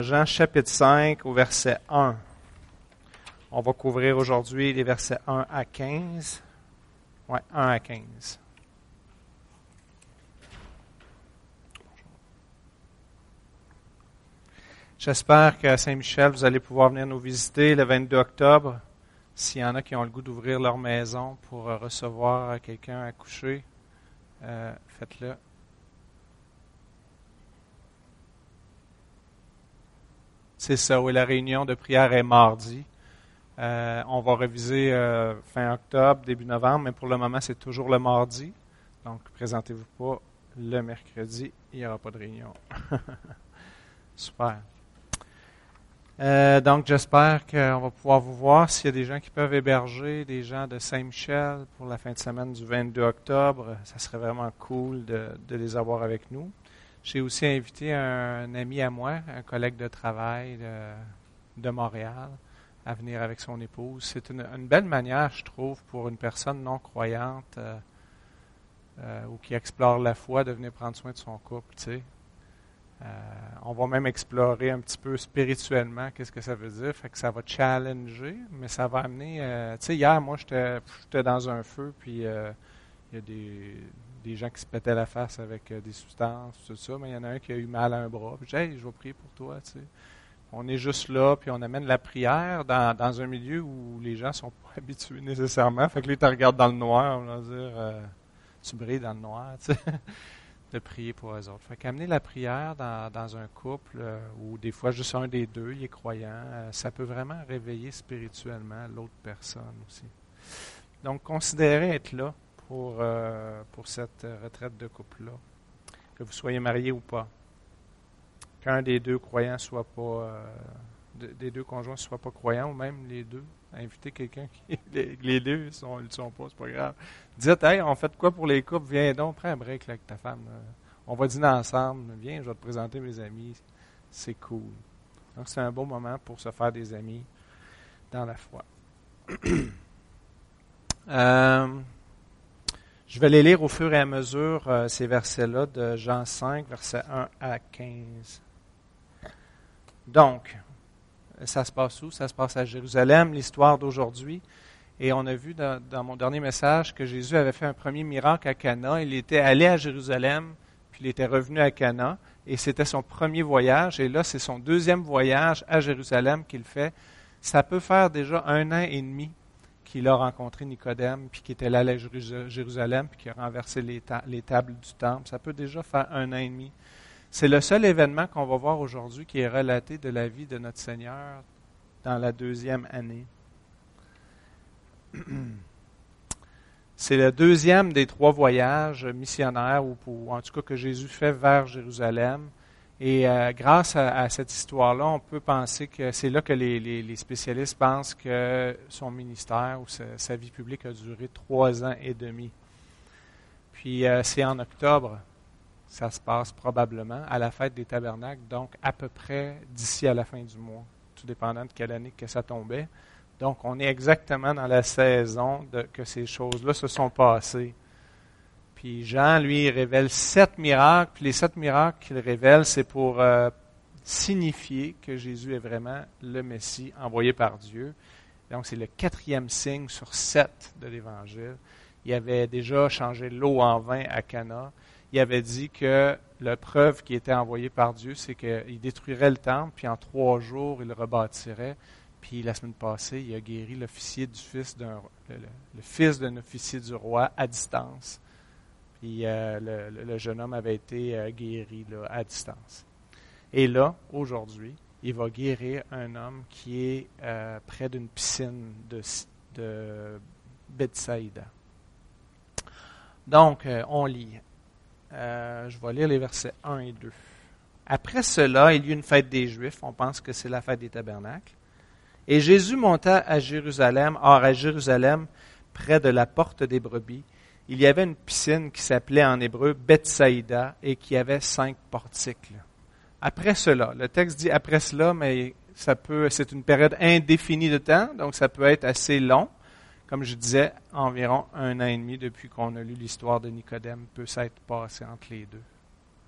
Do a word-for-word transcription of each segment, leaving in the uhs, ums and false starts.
Jean chapitre cinq au verset un. On va couvrir aujourd'hui les versets un à quinze. Ouais, un à quinze. J'espère qu'à Saint-Michel, vous allez pouvoir venir nous visiter le vingt-deux octobre. S'il y en a qui ont le goût d'ouvrir leur maison pour recevoir quelqu'un à coucher, euh, faites-le. C'est ça, oui, la réunion de prière est mardi. Euh, on va réviser euh, fin octobre, début novembre, mais pour le moment, c'est toujours le mardi. Donc, présentez-vous pas le mercredi, il n'y aura pas de réunion. Super. Euh, donc, j'espère qu'on va pouvoir vous voir. S'il y a des gens qui peuvent héberger, des gens de Saint-Michel pour la fin de semaine du vingt-deux octobre, ça serait vraiment cool de, de les avoir avec nous. J'ai aussi invité un, un ami à moi, un collègue de travail de, de Montréal, à venir avec son épouse. C'est une, une belle manière, je trouve, pour une personne non croyante euh, euh, ou qui explore la foi, de venir prendre soin de son couple, tu sais. Euh, on va même explorer un petit peu spirituellement qu'est-ce que ça veut dire. Fait que ça va challenger, mais ça va amener... Euh, tu sais, hier, moi, j'étais, j'étais dans un feu, puis euh, il y a des, des gens qui se pétaient la face avec euh, des substances, tout ça, mais il y en a un qui a eu mal à un bras. Puis j'ai dit, hey, je vais prier pour toi, tu sais. On est juste là, puis on amène la prière dans, dans un milieu où les gens sont pas habitués nécessairement. Fait que là, ils te regardent dans le noir, on va dire, euh, tu brilles dans le noir, tu sais. De prier pour eux autres. Fait qu'amener la prière dans, dans un couple, euh, ou des fois juste un des deux, il est croyant, euh, ça peut vraiment réveiller spirituellement l'autre personne aussi. Donc, considérez être là pour, euh, pour cette retraite de couple-là, que vous soyez mariés ou pas. Qu'un des deux croyants soit pas, euh, de, des deux conjoints soit pas croyant, ou même les deux. Invitez quelqu'un qui, les, les deux, ils sont, ils sont pas, c'est pas grave. Dites, hey, on fait quoi pour les couples? Viens donc, prends un break là, avec ta femme. On va dîner ensemble. Viens, je vais te présenter mes amis. C'est cool. Donc, c'est un bon moment pour se faire des amis dans la foi. euh, je vais les lire au fur et à mesure, euh, ces versets-là, de Jean cinq, versets un à quinze. Donc, ça se passe où? Ça se passe à Jérusalem, l'histoire d'aujourd'hui. Et on a vu dans, dans mon dernier message que Jésus avait fait un premier miracle à Cana. Il était allé à Jérusalem, puis il était revenu à Cana. Et c'était son premier voyage. Et là, c'est son deuxième voyage à Jérusalem qu'il fait. Ça peut faire déjà un an et demi qu'il a rencontré Nicodème, puis qu'il était là à Jérusalem, puis qu'il a renversé les, ta- les tables du temple. Ça peut déjà faire un an et demi. C'est le seul événement qu'on va voir aujourd'hui qui est relaté de la vie de notre Seigneur dans la deuxième année. C'est le deuxième des trois voyages missionnaires, ou, ou en tout cas que Jésus fait vers Jérusalem. Et euh, grâce à, à cette histoire-là, on peut penser que c'est là que les, les, les spécialistes pensent que son ministère ou sa, sa vie publique a duré trois ans et demi. Puis euh, c'est en octobre. Ça se passe probablement à la fête des tabernacles, donc à peu près d'ici à la fin du mois, tout dépendant de quelle année que ça tombait. Donc, on est exactement dans la saison de, que ces choses-là se sont passées. Puis Jean, lui, il révèle sept miracles, puis les sept miracles qu'il révèle, c'est pour euh, signifier que Jésus est vraiment le Messie envoyé par Dieu. Donc, c'est le quatrième signe sur sept de l'Évangile. Il avait déjà changé l'eau en vin à Cana. Il avait dit que la preuve qui était envoyée par Dieu, c'est qu'il détruirait le temple, puis en trois jours, il le rebâtirait. Puis la semaine passée, il a guéri l'officier du fils d'un, le, le, le fils d'un officier du roi à distance. Puis euh, le, le, le jeune homme avait été euh, guéri là, à distance. Et là, aujourd'hui, il va guérir un homme qui est euh, près d'une piscine de, de Bethsaïda. Donc, euh, on lit. Euh, je vais lire les versets un et deux. Après cela, il y eut une fête des Juifs. On pense que c'est la fête des tabernacles. Et Jésus monta à Jérusalem. Or, à Jérusalem, près de la porte des brebis, il y avait une piscine qui s'appelait en hébreu Bethsaïda et qui avait cinq portiques. Après cela, le texte dit après cela, mais ça peut, c'est une période indéfinie de temps, donc ça peut être assez long. Comme je disais, environ un an et demi depuis qu'on a lu l'histoire de Nicodème peut s'être passé entre les deux.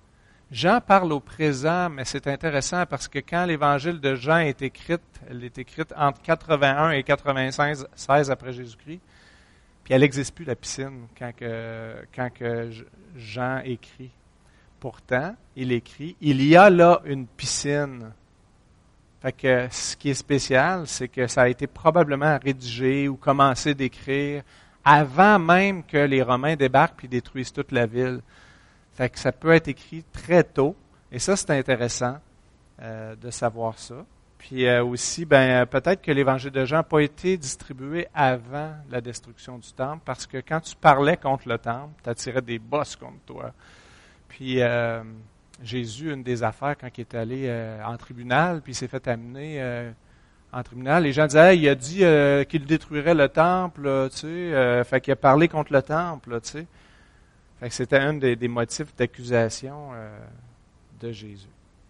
Jean parle au présent, mais c'est intéressant parce que quand l'évangile de Jean est écrite, elle est écrite entre quatre-vingt-un et quatre-vingt-seize seize après Jésus-Christ, puis elle n'existe plus, la piscine, quand, que, quand que Jean écrit. Pourtant, il écrit, il y a là une piscine. Fait que ce qui est spécial, c'est que ça a été probablement rédigé ou commencé d'écrire avant même que les Romains débarquent puis détruisent toute la ville. Fait que ça peut être écrit très tôt. Et ça, c'est intéressant euh, de savoir ça. Puis euh, aussi, ben peut-être que l'Évangile de Jean n'a pas été distribué avant la destruction du temple, parce que quand tu parlais contre le temple, tu attirais des bosses contre toi. Puis euh, Jésus, une des affaires, quand il est allé euh, en tribunal, puis il s'est fait amener euh, en tribunal, les gens disaient, hey, il a dit euh, qu'il détruirait le temple, là, tu sais, euh, fait qu'il a parlé contre le temple, là, tu sais. Fait que c'était un des, des motifs d'accusation euh, de Jésus.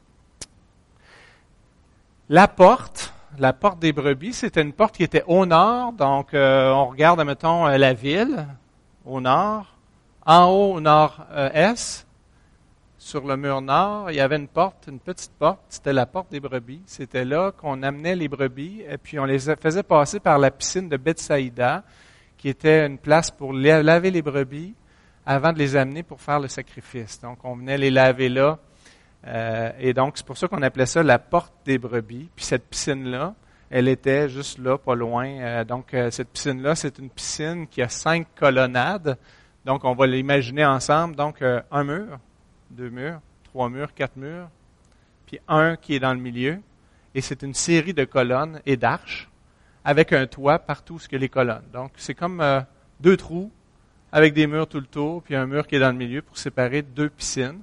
La porte, la porte des brebis, c'était une porte qui était au nord, donc euh, on regarde, mettons, la ville, au nord. En haut, au nord-est, sur le mur nord, il y avait une porte, une petite porte, c'était la porte des brebis. C'était là qu'on amenait les brebis, et puis on les faisait passer par la piscine de Bethsaïda, qui était une place pour laver les brebis, avant de les amener pour faire le sacrifice. Donc, on venait les laver là. Euh, et donc, c'est pour ça qu'on appelait ça la porte des brebis. Puis cette piscine-là, elle était juste là, pas loin. Euh, donc, euh, cette piscine-là, c'est une piscine qui a cinq colonnades. Donc, on va l'imaginer ensemble. Donc, euh, un mur, deux murs, trois murs, quatre murs, puis un qui est dans le milieu. Et c'est une série de colonnes et d'arches avec un toit partout où il y a les colonnes. Donc, c'est comme euh, deux trous avec des murs tout le tour, puis un mur qui est dans le milieu pour séparer deux piscines.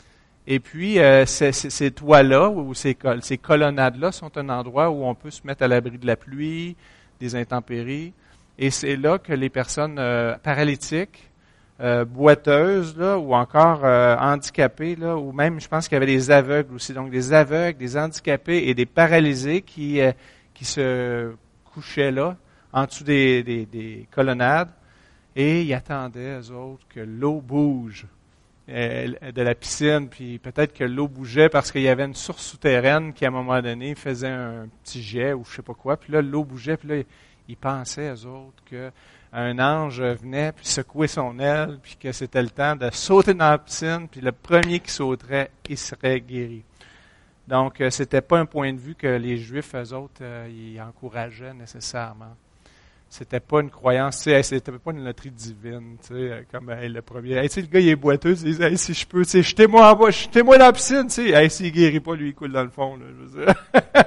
Et puis, euh, ces, ces, ces toits-là, ou ces, ces colonnades-là, sont un endroit où on peut se mettre à l'abri de la pluie, des intempéries. Et c'est là que les personnes euh, paralytiques, euh, boiteuses, là, ou encore euh, handicapées, là, ou même, je pense qu'il y avait des aveugles aussi. Donc, des aveugles, des handicapés et des paralysés qui, euh, qui se couchaient là, en dessous des, des, des colonnades. Et ils attendaient, eux autres, que l'eau bouge euh, de la piscine, puis peut-être que l'eau bougeait parce qu'il y avait une source souterraine qui, à un moment donné, faisait un petit jet ou je ne sais pas quoi. Puis là, l'eau bougeait, puis là, ils pensaient, eux autres, qu'un ange venait, puis secouait son aile, puis que c'était le temps de sauter dans la piscine, puis le premier qui sauterait, il serait guéri. Donc, euh, c'était pas un point de vue que les Juifs, eux autres, euh, ils encourageaient nécessairement. C'était pas une croyance, tu sais, hey, c'était pas une loterie divine, tu sais, comme hey, le premier. Hey, tu sais, le gars, il est boiteux, il dit, hey, si je peux, tu sais, jetez-moi en bas, jetez-moi dans la piscine, tu sais. Hey, s'il guérit pas, lui, il coule dans le fond, là, je veux dire.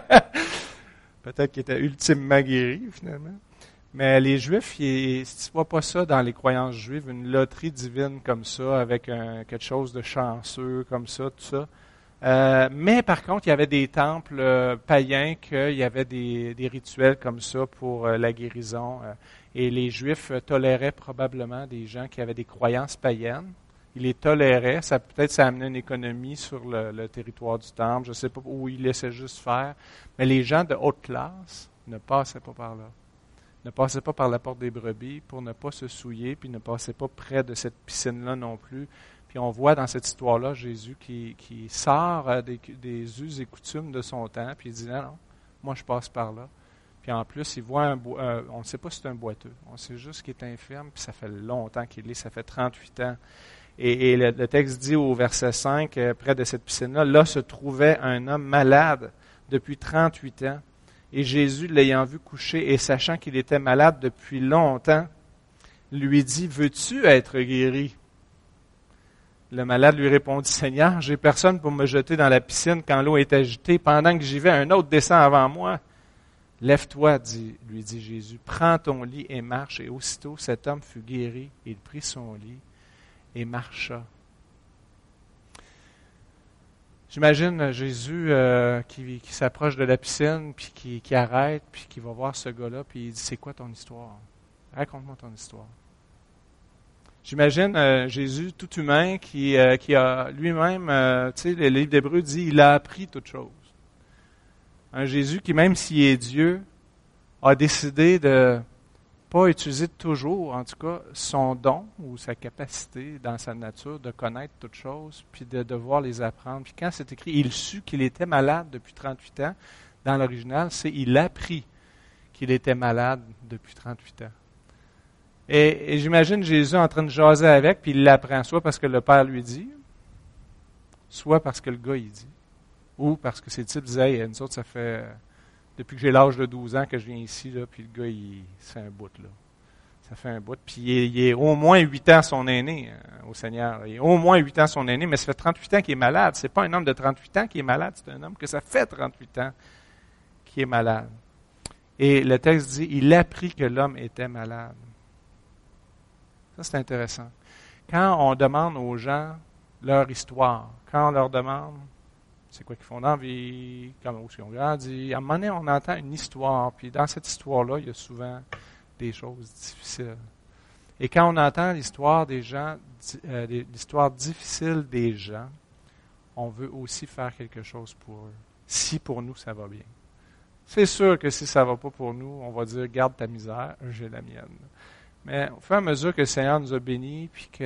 Peut-être qu'il était ultimement guéri, finalement. Mais les Juifs, ils, tu vois pas ça dans les croyances juives, une loterie divine comme ça, avec un, quelque chose de chanceux, comme ça, tout ça. Euh, mais par contre, il y avait des temples euh, païens qu'il y avait des, des rituels comme ça pour euh, la guérison. Euh, et les Juifs euh, toléraient probablement des gens qui avaient des croyances païennes. Ils les toléraient. Ça peut-être ça amenait une économie sur le, le territoire du temple. Je ne sais pas où ils laissaient juste faire. Mais les gens de haute classe ne passaient pas par là. Ne passaient pas par la porte des brebis pour ne pas se souiller, puis ne passaient pas près de cette piscine-là non plus. Puis on voit dans cette histoire-là Jésus qui, qui sort des, des us et coutumes de son temps, puis il dit non, non, moi je passe par là. Puis en plus, il voit un bo- euh, on ne sait pas si c'est un boiteux, on sait juste qu'il est infirme, puis ça fait longtemps qu'il est, ça fait trente-huit ans. Et, et le, le texte dit au verset cinq, euh, près de cette piscine-là, là se trouvait un homme malade depuis trente-huit ans. Et Jésus, l'ayant vu coucher et sachant qu'il était malade depuis longtemps, lui dit, veux-tu être guéri? Le malade lui répondit, Seigneur, j'ai personne pour me jeter dans la piscine quand l'eau est agitée. Pendant que j'y vais, un autre descend avant moi. Lève-toi, dit, lui dit Jésus, prends ton lit et marche. Et aussitôt, cet homme fut guéri. Il prit son lit et marcha. J'imagine Jésus euh, qui, qui s'approche de la piscine, puis qui, qui arrête, puis qui va voir ce gars-là, puis il dit, c'est quoi ton histoire? Raconte-moi ton histoire. J'imagine euh, Jésus tout humain qui, euh, qui a lui-même, euh, tu sais, le livre d'Hébreux dit, il a appris toutes choses. Un Jésus qui, même s'il est Dieu, a décidé de pas utiliser toujours, en tout cas, son don ou sa capacité dans sa nature de connaître toutes choses, puis de devoir les apprendre. Puis quand c'est écrit, il sut qu'il était malade depuis trente-huit ans, dans l'original, c'est il apprit qu'il était malade depuis trente-huit ans. Et, et j'imagine Jésus en train de jaser avec, puis il l'apprend soit parce que le Père lui dit, soit parce que le gars il dit, ou parce que ses types disaient, hey, nous autres, ça fait... Depuis que j'ai l'âge de douze ans que je viens ici, là, puis le gars, il, c'est un bout, là. Ça fait un bout. Puis il est, il est au moins huit ans son aîné euh, au Seigneur. Il est au moins huit ans son aîné, mais ça fait trente-huit ans qu'il est malade. C'est pas un homme de trente-huit ans qui est malade, c'est un homme que ça fait trente-huit ans qui est malade. Et le texte dit, il apprit que l'homme était malade. Ça, c'est intéressant. Quand on demande aux gens leur histoire, quand on leur demande c'est quoi qu'ils font dans la vie, comment ils ont grandi. À un moment donné, on entend une histoire, puis dans cette histoire-là, il y a souvent des choses difficiles. Et quand on entend l'histoire des gens, euh, l'histoire difficile des gens, on veut aussi faire quelque chose pour eux, si pour nous ça va bien. C'est sûr que si ça ne va pas pour nous, on va dire, garde ta misère, j'ai la mienne. Mais au fur et à mesure que le Seigneur nous a bénis, puis qu'il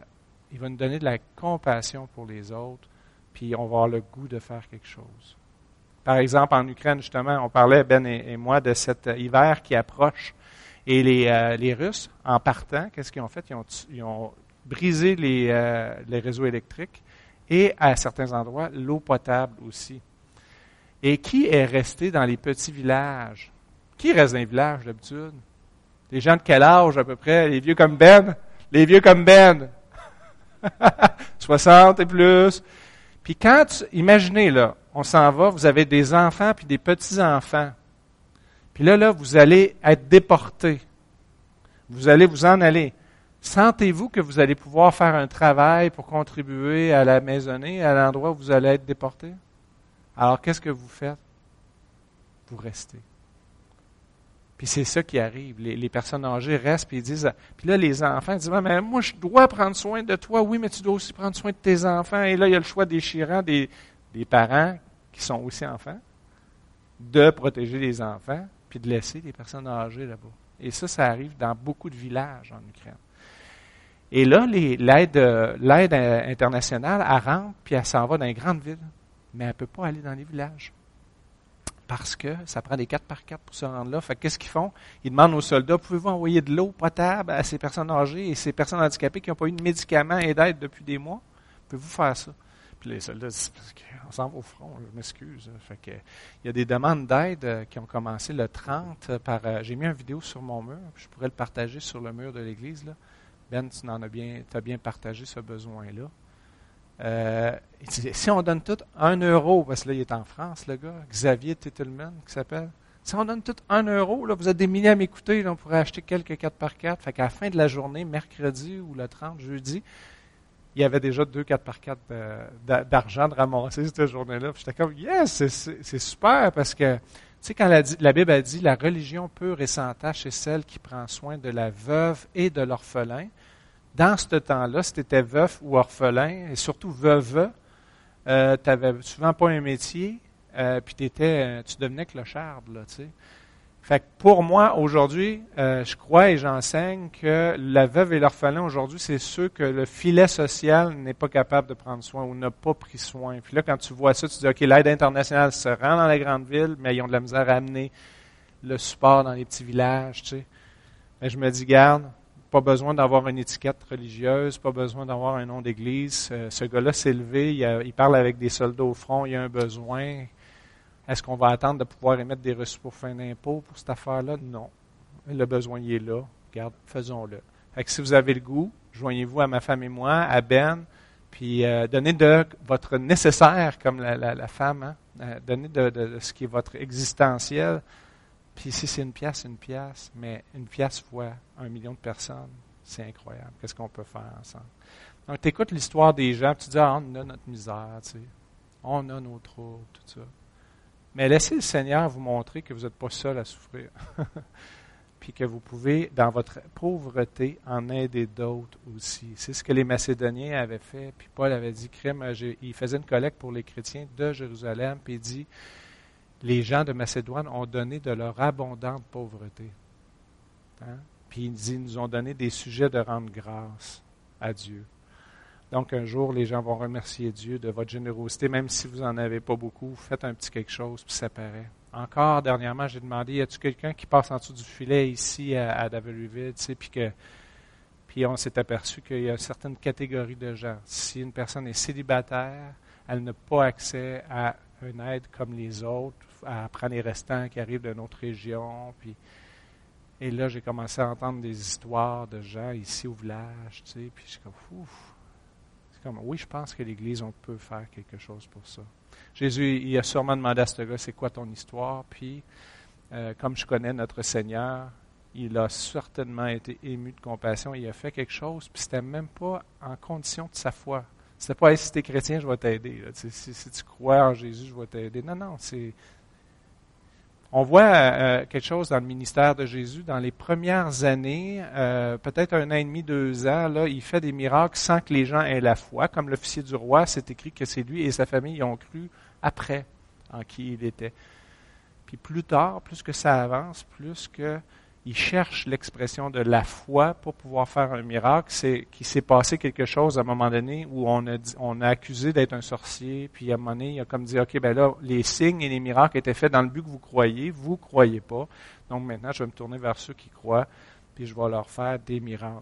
va nous donner de la compassion pour les autres, puis on va avoir le goût de faire quelque chose. Par exemple, en Ukraine, justement, on parlait, Ben et, et moi, de cet hiver qui approche. Et les, euh, les Russes, en partant, qu'est-ce qu'ils ont fait? Ils ont, ils ont brisé les, euh, les réseaux électriques et, à certains endroits, l'eau potable aussi. Et qui est resté dans les petits villages? Qui reste dans les villages, d'habitude? Les gens de quel âge, à peu près? Les vieux comme Ben? Les vieux comme Ben! soixante et plus. Puis quand, tu, imaginez là, on s'en va, vous avez des enfants puis des petits-enfants. Puis là, là, vous allez être déportés. Vous allez vous en aller. Sentez-vous que vous allez pouvoir faire un travail pour contribuer à la maisonnée, à l'endroit où vous allez être déportés? Alors, qu'est-ce que vous faites? Vous restez. Puis c'est ça qui arrive. Les, les personnes âgées restent, puis ils disent... Puis là, les enfants disent, « Mais moi, je dois prendre soin de toi. » Oui, mais tu dois aussi prendre soin de tes enfants. Et là, il y a le choix déchirant des, des parents, qui sont aussi enfants, de protéger les enfants, puis de laisser les personnes âgées là-bas. Et ça, ça arrive dans beaucoup de villages en Ukraine. Et là, les, l'aide, l'aide internationale, elle rentre, puis elle s'en va dans les grandes villes. Mais elle ne peut pas aller dans les villages. Parce que ça prend des quatre par quatre pour se rendre là. Fait que qu'est-ce qu'ils font? Ils demandent aux soldats, pouvez-vous envoyer de l'eau potable à ces personnes âgées et ces personnes handicapées qui n'ont pas eu de médicaments et d'aide depuis des mois? Pouvez-vous faire ça? Puis les soldats disent, on s'en va au front, je m'excuse. Fait que, il y a des demandes d'aide qui ont commencé le trente par... J'ai mis une vidéo sur mon mur, puis je pourrais le partager sur le mur de l'église, là. Ben, tu en as bien, tu as bien partagé ce besoin-là. Euh, si on donne tout un euro, parce que là, il est en France, le gars, Xavier Tittelman, qui s'appelle. Si on donne tout un euro, là, vous êtes des milliers à m'écouter, là, on pourrait acheter quelques quatre par quatre. Fait qu'à la fin de la journée, mercredi ou le trente, jeudi, il y avait déjà deux quatre par quatre de, d'argent de ramasser cette journée-là. Puis j'étais comme, yes, c'est, c'est, c'est super, parce que, tu sais, quand la, la Bible a dit, la religion pure et sans tache, c'est celle qui prend soin de la veuve et de l'orphelin. Dans ce temps-là, si tu étais veuf ou orphelin, et surtout veuve, euh, tu n'avais souvent pas un métier, euh, puis t'étais, tu devenais clocharde, là, tu sais. Fait que pour moi, aujourd'hui, euh, je crois et j'enseigne que la veuve et l'orphelin, aujourd'hui, c'est ceux que le filet social n'est pas capable de prendre soin ou n'a pas pris soin. Puis là, quand tu vois ça, tu dis, OK, l'aide internationale se rend dans les grandes villes, mais ils ont de la misère à amener le support dans les petits villages, tu sais. Mais je me dis, garde, pas besoin d'avoir une étiquette religieuse, pas besoin d'avoir un nom d'église. Euh, ce gars-là s'est levé, il, a, il parle avec des soldats au front, il y a un besoin. Est-ce qu'on va attendre de pouvoir émettre des reçus pour fin d'impôt pour cette affaire-là? Non. Le besoin, il est là. Regarde, faisons-le. Fait que si vous avez le goût, joignez-vous à ma femme et moi, à Ben, puis euh, donnez de votre nécessaire, comme la, la, la femme, hein? euh, donnez de, de, de ce qui est votre existentiel. Puis si c'est une pièce, une pièce, mais une pièce fois un million de personnes, c'est incroyable. Qu'est-ce qu'on peut faire ensemble? Donc, tu écoutes l'histoire des gens, puis tu dis, ah, on a notre misère, tu sais. On a nos troubles, tout ça. Mais laissez le Seigneur vous montrer que vous n'êtes pas seul à souffrir. Puis que vous pouvez, dans votre pauvreté, en aider d'autres aussi. C'est ce que les Macédoniens avaient fait. Puis Paul avait dit, crème, il faisait une collecte pour les chrétiens de Jérusalem, puis il dit, les gens de Macédoine ont donné de leur abondante pauvreté. Hein? Puis il dit, ils nous ont donné des sujets de rendre grâce à Dieu. Donc un jour, les gens vont remercier Dieu de votre générosité, même si vous n'en avez pas beaucoup, faites un petit quelque chose, puis ça paraît. Encore, dernièrement, j'ai demandé, y a-t-il quelqu'un qui passe en dessous du filet ici à, à Daveryville, tu sais, puis que puis on s'est aperçu qu'il y a une certaine catégorie de gens. Si une personne est célibataire, elle n'a pas accès à une aide comme les autres, à prendre les restants qui arrivent d'une autre région. Puis, et là, j'ai commencé à entendre des histoires de gens ici au village, tu sais, puis je suis comme, ouf. C'est comme, oui, je pense que l'Église, on peut faire quelque chose pour ça. Jésus, il a sûrement demandé à ce gars, c'est quoi ton histoire? Puis, euh, comme je connais notre Seigneur, il a certainement été ému de compassion. Il a fait quelque chose, puis c'était même pas en condition de sa foi. C'était pas, hey, si tu es chrétien, je vais t'aider. Là. Si, si tu crois en Jésus, je vais t'aider. Non, non, c'est... On voit euh, quelque chose dans le ministère de Jésus. Dans les premières années, euh, peut-être un an et demi, deux ans, là, il fait des miracles sans que les gens aient la foi. Comme l'officier du roi, c'est écrit que c'est lui et sa famille y ont cru après en qui il était. Puis plus tard, plus que ça avance, plus que il cherche l'expression de la foi pour pouvoir faire un miracle. C'est qu'il s'est passé quelque chose à un moment donné où on a, dit, on a accusé d'être un sorcier, puis à un moment donné, il a comme dit, OK, ben là, les signes et les miracles étaient faits dans le but que vous croyez, vous ne croyez pas. Donc maintenant, je vais me tourner vers ceux qui croient, puis je vais leur faire des miracles.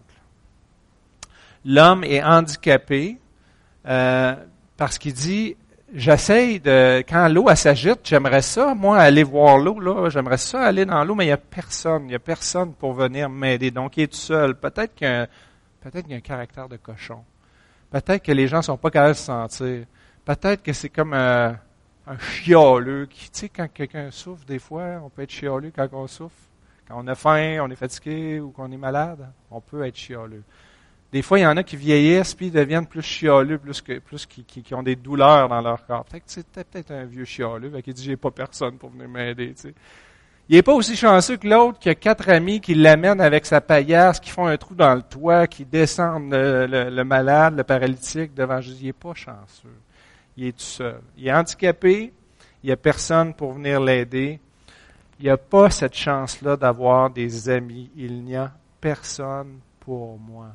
L'homme est handicapé euh, parce qu'il dit, j'essaye de, quand l'eau elle s'agite, j'aimerais ça, moi, aller voir l'eau, là, j'aimerais ça aller dans l'eau, mais il n'y a personne, il n'y a personne pour venir m'aider. Donc, il est tout seul. Peut-être qu'il y a un, peut-être qu'il y a un caractère de cochon. Peut-être que les gens ne sont pas capables de se sentir. Peut-être que c'est comme un, un chialeux. Qui, tu sais, quand quelqu'un souffre, des fois, on peut être chialeux quand on souffre. Quand on a faim, on est fatigué ou qu'on est malade, on peut être chialeux. Des fois, il y en a qui vieillissent puis ils deviennent plus chialeux, plus que plus qui, qui, qui ont des douleurs dans leur corps. Peut-être que c'était peut-être un vieux chialeux, qui dit j'ai pas personne pour venir m'aider. Tu sais. Il n'est pas aussi chanceux que l'autre qui a quatre amis qui l'amènent avec sa paillasse, qui font un trou dans le toit, qui descendent le, le, le malade, le paralytique devant Jésus. Il n'est pas chanceux. Il est tout seul. Il est handicapé. Il n'y a personne pour venir l'aider. Il n'y a pas cette chance-là d'avoir des amis. Il n'y a personne pour moi.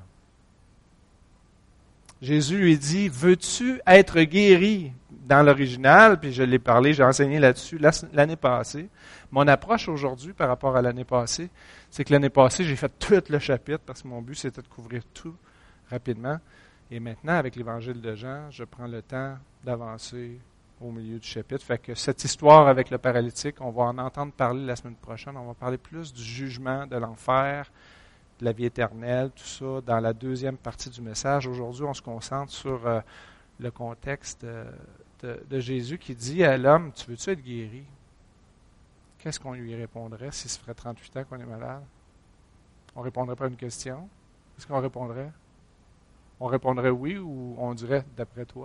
Jésus lui dit, veux-tu être guéri? Dans l'original, puis je l'ai parlé, j'ai enseigné là-dessus l'année passée. Mon approche aujourd'hui par rapport à l'année passée, c'est que l'année passée, j'ai fait tout le chapitre parce que mon but, c'était de couvrir tout rapidement. Et maintenant, avec l'Évangile de Jean, je prends le temps d'avancer au milieu du chapitre. Fait que cette histoire avec le paralytique, on va en entendre parler la semaine prochaine. On va parler plus du jugement, de l'enfer, de la vie éternelle, tout ça, dans la deuxième partie du message. Aujourd'hui, on se concentre sur euh, le contexte euh, de, de Jésus qui dit à l'homme, tu veux-tu être guéri? Qu'est-ce qu'on lui répondrait si ça ferait trente-huit ans qu'on est malade? On ne répondrait pas à une question? Qu'est-ce qu'on répondrait? On répondrait oui ou on dirait d'après toi?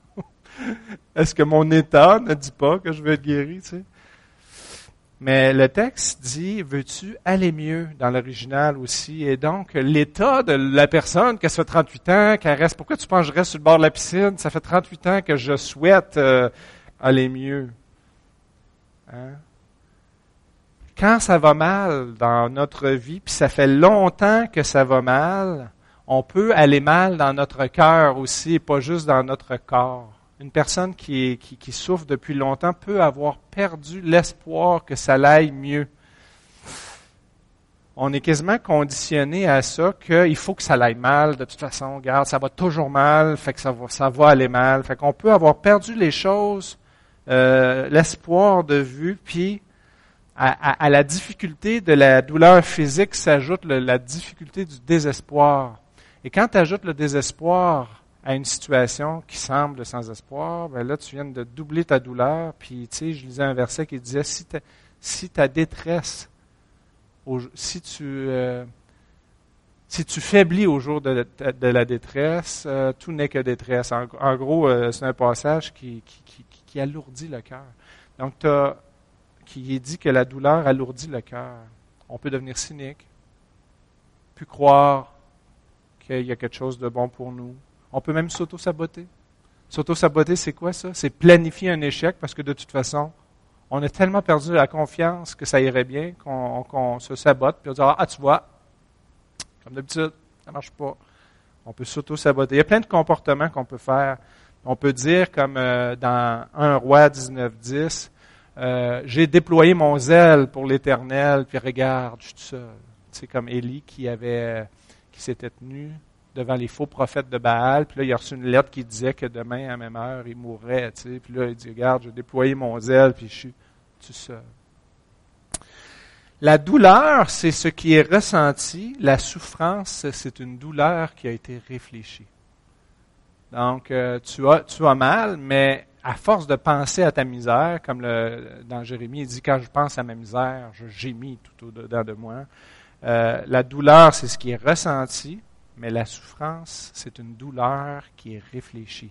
Est-ce que mon état ne dit pas que je veux être guéri, tu sais? Mais le texte dit, veux-tu aller mieux dans l'original aussi? Et donc, l'état de la personne, que ça fait trente-huit ans, qu'elle reste, pourquoi tu penses que je reste sur le bord de la piscine? Ça fait trente-huit ans que je souhaite euh, aller mieux. Hein? Quand ça va mal dans notre vie, puis ça fait longtemps que ça va mal, on peut aller mal dans notre cœur aussi, et pas juste dans notre corps. Une personne qui, est, qui, qui souffre depuis longtemps peut avoir perdu l'espoir que ça l'aille mieux. On est quasiment conditionné à ça, qu'il faut que ça l'aille mal. De toute façon, regarde, ça va toujours mal, fait que ça va, ça va aller mal. Fait qu'on peut avoir perdu les choses, euh, l'espoir de vue, puis à, à, à la difficulté de la douleur physique s'ajoute le, la difficulté du désespoir. Et quand tu ajoutes le désespoir à une situation qui semble sans espoir, ben là, tu viens de doubler ta douleur. Puis, tu sais, je lisais un verset qui disait, si ta, si ta détresse, au, si tu euh, si tu faiblis au jour de, de, de la détresse, euh, tout n'est que détresse. En, en gros, euh, c'est un passage qui, qui, qui, qui alourdit le cœur. Donc, t'as, qui dit que la douleur alourdit le cœur. On peut devenir cynique, puis croire qu'il y a quelque chose de bon pour nous. On peut même s'auto-saboter. S'auto-saboter, c'est quoi ça? C'est planifier un échec parce que de toute façon, On a tellement perdu la confiance que ça irait bien qu'on, qu'on se sabote, puis on dit « Ah, tu vois, comme d'habitude, ça ne marche pas. » On peut s'auto-saboter. Il y a plein de comportements qu'on peut faire. On peut dire, comme euh, dans un Roi dix-neuf dix, euh, « J'ai déployé mon zèle pour l'Éternel, puis regarde, je suis tout seul. » C'est comme Élie qui avait, qui s'était tenu devant les faux prophètes de Baal, puis là, il a reçu une lettre qui disait que demain, à la même heure, il mourrait, tu sais. Puis là, il dit, regarde, j'ai déployé mon zèle, puis je suis tout seul. La douleur, c'est ce qui est ressenti. La souffrance, c'est une douleur qui a été réfléchie. Donc, euh, tu as, tu as mal, mais à force de penser à ta misère, comme le, dans Jérémie, il dit, quand je pense à ma misère, je gémis tout au-dedans de moi. Euh, la douleur, c'est ce qui est ressenti. Mais la souffrance, c'est une douleur qui est réfléchie.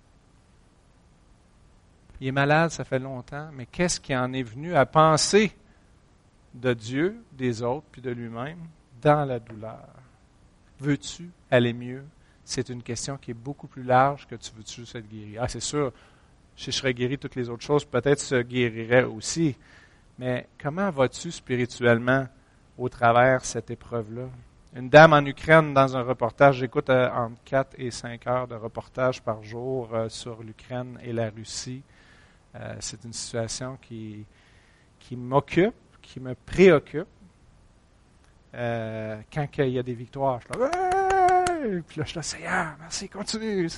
Il est malade, ça fait longtemps, mais qu'est-ce qui en est venu à penser de Dieu, des autres, puis de lui-même, dans la douleur? Veux-tu aller mieux? C'est une question qui est beaucoup plus large que tu veux-tu juste être guéri. Ah, c'est sûr, si je serais guéri, toutes les autres choses peut-être se guériraient aussi. Mais comment vas-tu spirituellement au travers de cette épreuve-là? Une dame en Ukraine, dans un reportage, j'écoute euh, entre quatre et cinq heures de reportage par jour euh, sur l'Ukraine et la Russie. Euh, c'est une situation qui, qui m'occupe, qui me préoccupe. Euh, quand il y a des victoires, je suis là, ouais! Puis là, je suis là, Seigneur, merci, continue.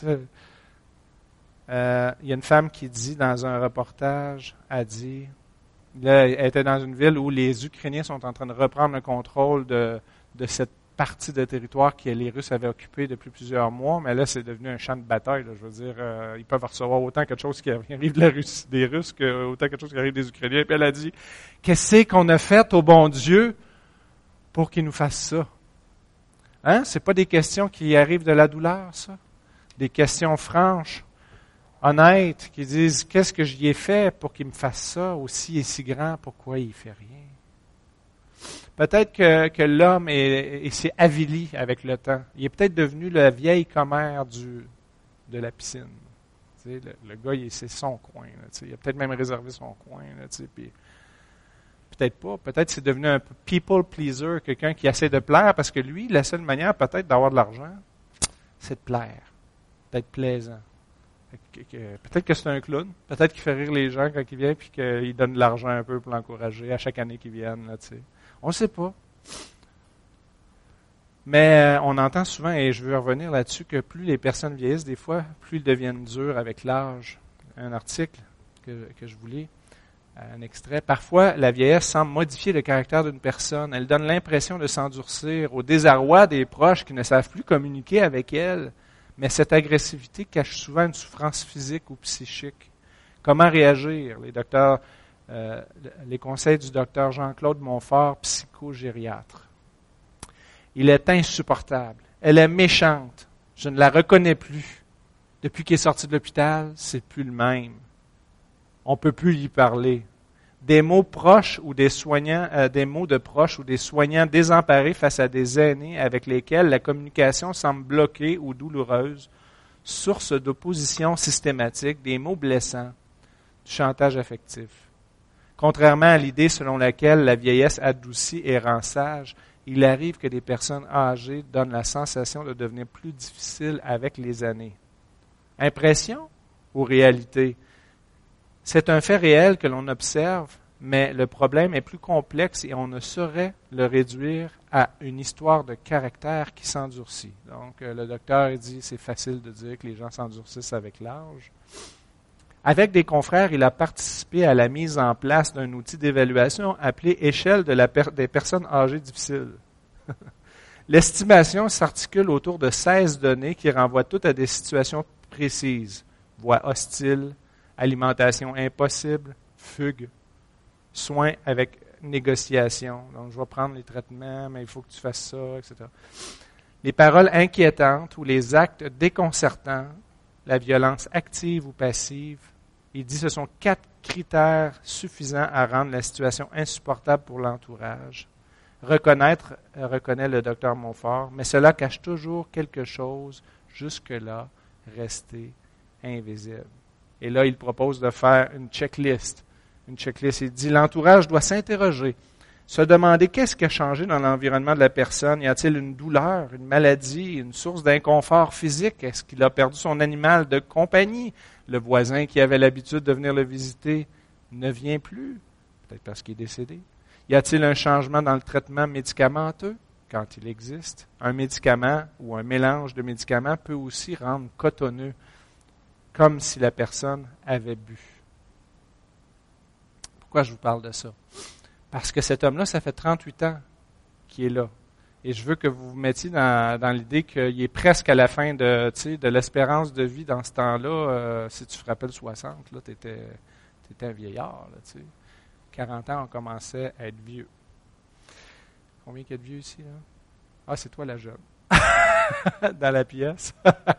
Euh, il y a une femme qui dit dans un reportage, a dit, là, elle était dans une ville où les Ukrainiens sont en train de reprendre le contrôle de, de cette partie de territoire que les Russes avaient occupé depuis plusieurs mois, mais là, c'est devenu un champ de bataille. Là. Je veux dire, euh, ils peuvent recevoir autant quelque chose qui arrive de la Russie, des Russes que autant quelque chose qui arrive des Ukrainiens. Puis elle a dit, qu'est-ce qu'on a fait au bon Dieu pour qu'il nous fasse ça? Hein? C'est pas des questions qui arrivent de la douleur, ça? Des questions franches, honnêtes, qui disent, qu'est-ce que j'y ai fait pour qu'il me fasse ça aussi et si grand, pourquoi il fait rien? Peut-être que, que l'homme est, est, s'est avili avec le temps. Il est peut-être devenu la vieille commère du, de la piscine. Tu sais, le, le gars, il, c'est son coin. Là, tu sais, il a peut-être même réservé son coin. Là, tu sais, puis, peut-être pas. Peut-être c'est devenu un people pleaser, quelqu'un qui essaie de plaire, parce que lui, la seule manière peut-être d'avoir de l'argent, c'est de plaire, d'être plaisant. Peut-être que c'est un clown. Peut-être qu'il fait rire les gens quand il vient, puis qu'il donne de l'argent un peu pour l'encourager à chaque année qu'ils viennent. Là, tu sais. On ne sait pas. Mais euh, on entend souvent, et je veux revenir là-dessus, que plus les personnes vieillissent, des fois, plus ils deviennent durs avec l'âge. Un article que, que je vous lis, un extrait. Parfois, la vieillesse semble modifier le caractère d'une personne. Elle donne l'impression de s'endurcir, au désarroi des proches qui ne savent plus communiquer avec elle. Mais cette agressivité cache souvent une souffrance physique ou psychique. Comment réagir? Les docteurs... Euh, les conseils du docteur Jean-Claude Montfort, psychogériatre. Il est insupportable. Elle est méchante. Je ne la reconnais plus. Depuis qu'il est sorti de l'hôpital, c'est plus le même. On ne peut plus lui parler. Des mots proches ou des soignants, euh, des mots de proches ou des soignants désemparés face à des aînés avec lesquels la communication semble bloquée ou douloureuse, source d'opposition systématique, des mots blessants, du chantage affectif. Contrairement à l'idée selon laquelle la vieillesse adoucit et rend sage, il arrive que des personnes âgées donnent la sensation de devenir plus difficiles avec les années. Impression ou réalité? C'est un fait réel que l'on observe, mais le problème est plus complexe et on ne saurait le réduire à une histoire de caractère qui s'endurcit. Donc, le docteur dit c'est facile de dire que les gens s'endurcissent avec l'âge. Avec des confrères, il a participé à la mise en place d'un outil d'évaluation appelé échelle de la per- des personnes âgées difficiles. L'estimation s'articule autour de seize données qui renvoient toutes à des situations précises. Voix hostile, alimentation impossible, fugue, soins avec négociation. Donc, je vais prendre les traitements, mais il faut que tu fasses ça, et cetera. Les paroles inquiétantes ou les actes déconcertants, la violence active ou passive. Il dit que ce sont quatre critères suffisants à rendre la situation insupportable pour l'entourage. Reconnaître, reconnaît le docteur Montfort, mais cela cache toujours quelque chose jusque-là resté invisible. Et là, il propose de faire une checklist, une checklist. Il dit, l'entourage doit s'interroger, se demander qu'est-ce qui a changé dans l'environnement de la personne. Y a-t-il une douleur, une maladie, une source d'inconfort physique? Est-ce qu'il a perdu son animal de compagnie? Le voisin qui avait l'habitude de venir le visiter ne vient plus, peut-être parce qu'il est décédé. Y a-t-il un changement dans le traitement médicamenteux? Quand il existe. Un médicament ou un mélange de médicaments peut aussi rendre cotonneux, comme si la personne avait bu. Pourquoi je vous parle de ça? Parce que cet homme-là, ça fait trente-huit ans qu'il est là. Et je veux que vous vous mettiez dans, dans l'idée qu'il est presque à la fin de, tu sais, de l'espérance de vie dans ce temps-là. Euh, si tu frappais le soixante, tu étais, t'étais un vieillard. Là, tu sais. quarante ans, on commençait à être vieux. Combien qu'il y a de vieux ici, là? Ah, c'est toi la jeune. Dans la pièce.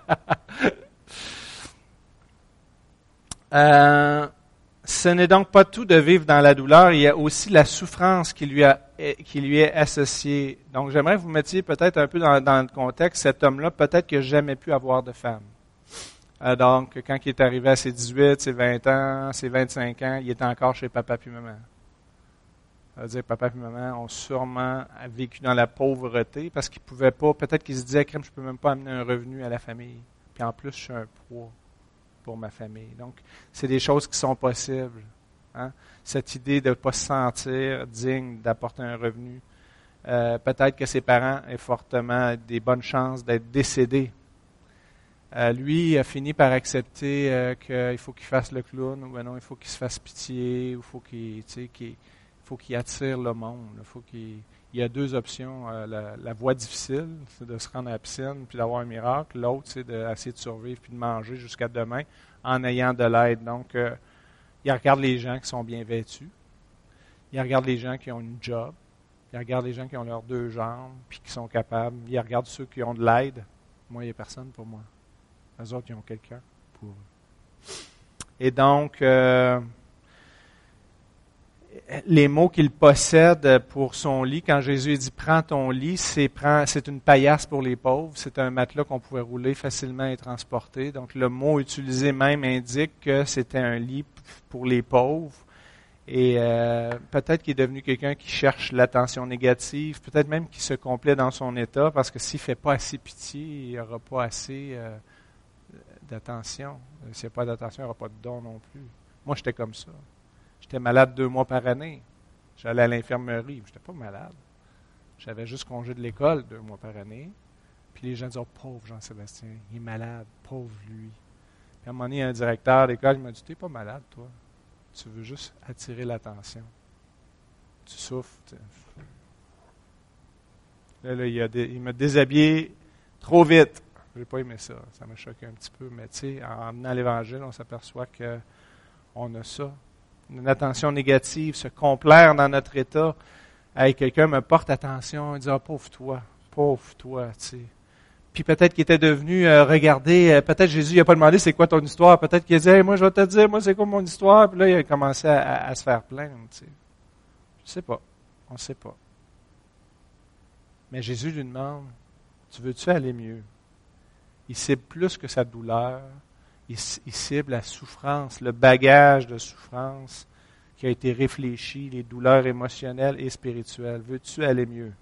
euh, ce n'est donc pas tout de vivre dans la douleur. Il y a aussi la souffrance qui lui, a, qui lui est associée. Donc, j'aimerais que vous mettiez peut-être un peu dans, dans le contexte. Cet homme-là, peut-être qu'il n'a jamais pu avoir de femme. Euh, donc, quand il est arrivé à ses dix-huit, ses vingt ans, ses vingt-cinq ans, il était encore chez papa puis maman. Ça veut dire, papa et maman ont sûrement vécu dans la pauvreté parce qu'ils ne pouvaient pas, peut-être qu'ils se disaient, crème, je ne peux même pas amener un revenu à la famille. Puis en plus, je suis un poids pour ma famille. Donc, c'est des choses qui sont possibles. Hein? Cette idée de ne pas se sentir digne d'apporter un revenu. Euh, peut-être que ses parents aient fortement des bonnes chances d'être décédés. Euh, lui, il a fini par accepter euh, qu'il faut qu'il fasse le clown, ou ben non, il faut qu'il se fasse pitié, ou il faut qu'il, tu sais, qu'il faut qu'il attire le monde. Il faut qu'il, il y a deux options. Euh, la, la voie difficile, c'est de se rendre à la piscine puis d'avoir un miracle. L'autre, c'est d'essayer de survivre puis de manger jusqu'à demain en ayant de l'aide. Donc, euh, il regarde les gens qui sont bien vêtus. Il regarde les gens qui ont une job. Il regarde les gens qui ont leurs deux jambes puis qui sont capables. Il regarde ceux qui ont de l'aide. Moi, il n'y a personne pour moi. Les autres, ils ont quelqu'un pour eux. Et donc, euh, les mots qu'il possède pour son lit, quand Jésus dit « prends ton lit », c'est, prends, c'est une paillasse pour les pauvres. C'est un matelas qu'on pouvait rouler facilement et transporter. Donc, le mot utilisé même indique que c'était un lit pour les pauvres. Et euh, peut-être qu'il est devenu quelqu'un qui cherche l'attention négative, peut-être même qu'il se complaît dans son état, parce que s'il ne fait pas assez pitié, il n'y aura pas assez euh, d'attention. S'il n'y a pas d'attention, il n'y aura pas de don non plus. Moi, j'étais comme ça. J'étais malade deux mois par année. J'allais à l'infirmerie. Je n'étais pas malade. J'avais juste congé de l'école deux mois par année. Puis les gens disaient, oh, pauvre Jean-Sébastien, il est malade, pauvre lui. Puis à un moment donné, un directeur d'école m'a dit, tu n'es pas malade, toi. Tu veux juste attirer l'attention. Tu souffres. Là, là, il, a dé, il m'a déshabillé trop vite. Je n'ai pas aimé ça. Ça m'a choqué un petit peu. Mais tu sais, en amenant l'Évangile, on s'aperçoit qu'on a ça. Une attention négative, se complaire dans notre état. Hey, quelqu'un me porte attention, il dit, ah, pauvre toi, pauvre toi, tu sais. Puis peut-être qu'il était devenu, euh, regarder, euh, peut-être Jésus n'a pas demandé c'est quoi ton histoire, peut-être qu'il a dit, hey, moi je vais te dire, moi c'est quoi mon histoire, puis là il a commencé à, à, à se faire plaindre, tu sais. Je sais pas, on ne sait pas. Mais Jésus lui demande, tu veux-tu aller mieux? Il cible plus que sa douleur, il, il cible la souffrance, le bagage de souffrance qui a été réfléchi, les douleurs émotionnelles et spirituelles. Veux-tu aller mieux?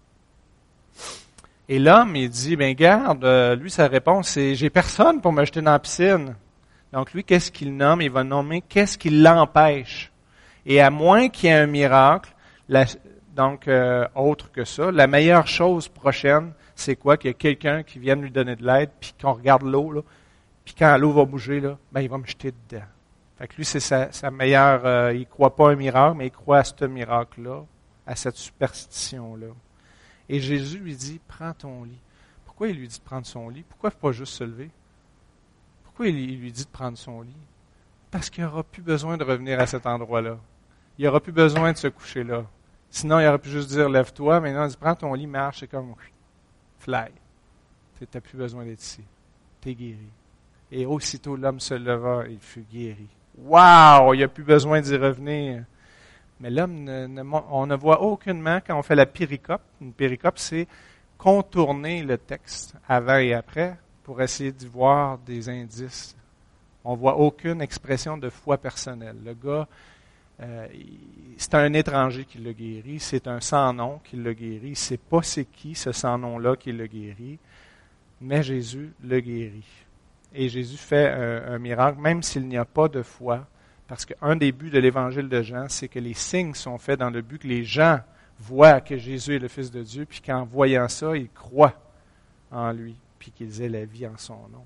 Et l'homme, il dit, ben garde, lui, sa réponse, c'est, j'ai personne pour me jeter dans la piscine. Donc lui, qu'est-ce qu'il nomme? Il va nommer qu'est-ce qui l'empêche. Et à moins qu'il y ait un miracle, la, donc euh, autre que ça, la meilleure chose prochaine, c'est quoi? Qu'il y a quelqu'un qui vienne lui donner de l'aide, puis qu'on regarde l'eau, là, puis quand l'eau va bouger, là, ben il va me jeter dedans. Fait que lui, c'est sa, sa meilleure, euh, il ne croit pas à un miracle, mais il croit à ce miracle-là, à cette superstition-là. Et Jésus lui dit, prends ton lit. Pourquoi il lui dit de prendre son lit? Pourquoi il ne faut pas juste se lever? Pourquoi il lui dit de prendre son lit? Parce qu'il n'aura plus besoin de revenir à cet endroit-là. Il n'aura plus besoin de se coucher là. Sinon, il aurait pu juste dire, lève-toi. Maintenant, il dit, prends ton lit, marche, c'est comme, fly. Tu n'as plus besoin d'être ici. Tu es guéri. Et aussitôt, l'homme se leva et il fut guéri. Wow! Il n'y a plus besoin d'y revenir. Mais l'homme, ne, ne, on ne voit aucunement, quand on fait la péricope, une péricope, c'est contourner le texte avant et après pour essayer d'y voir des indices. On ne voit aucune expression de foi personnelle. Le gars Euh, c'est un étranger qui l'a guéri, c'est un sans-nom qui l'a guéri. Il ne sait pas c'est qui ce sans-nom-là qui l'a guéri, mais Jésus l'a guéri. Et Jésus fait un, un miracle, même s'il n'y a pas de foi, parce qu'un des buts de l'évangile de Jean, c'est que les signes sont faits dans le but que les gens voient que Jésus est le Fils de Dieu, puis qu'en voyant ça, ils croient en lui, puis qu'ils aient la vie en son nom.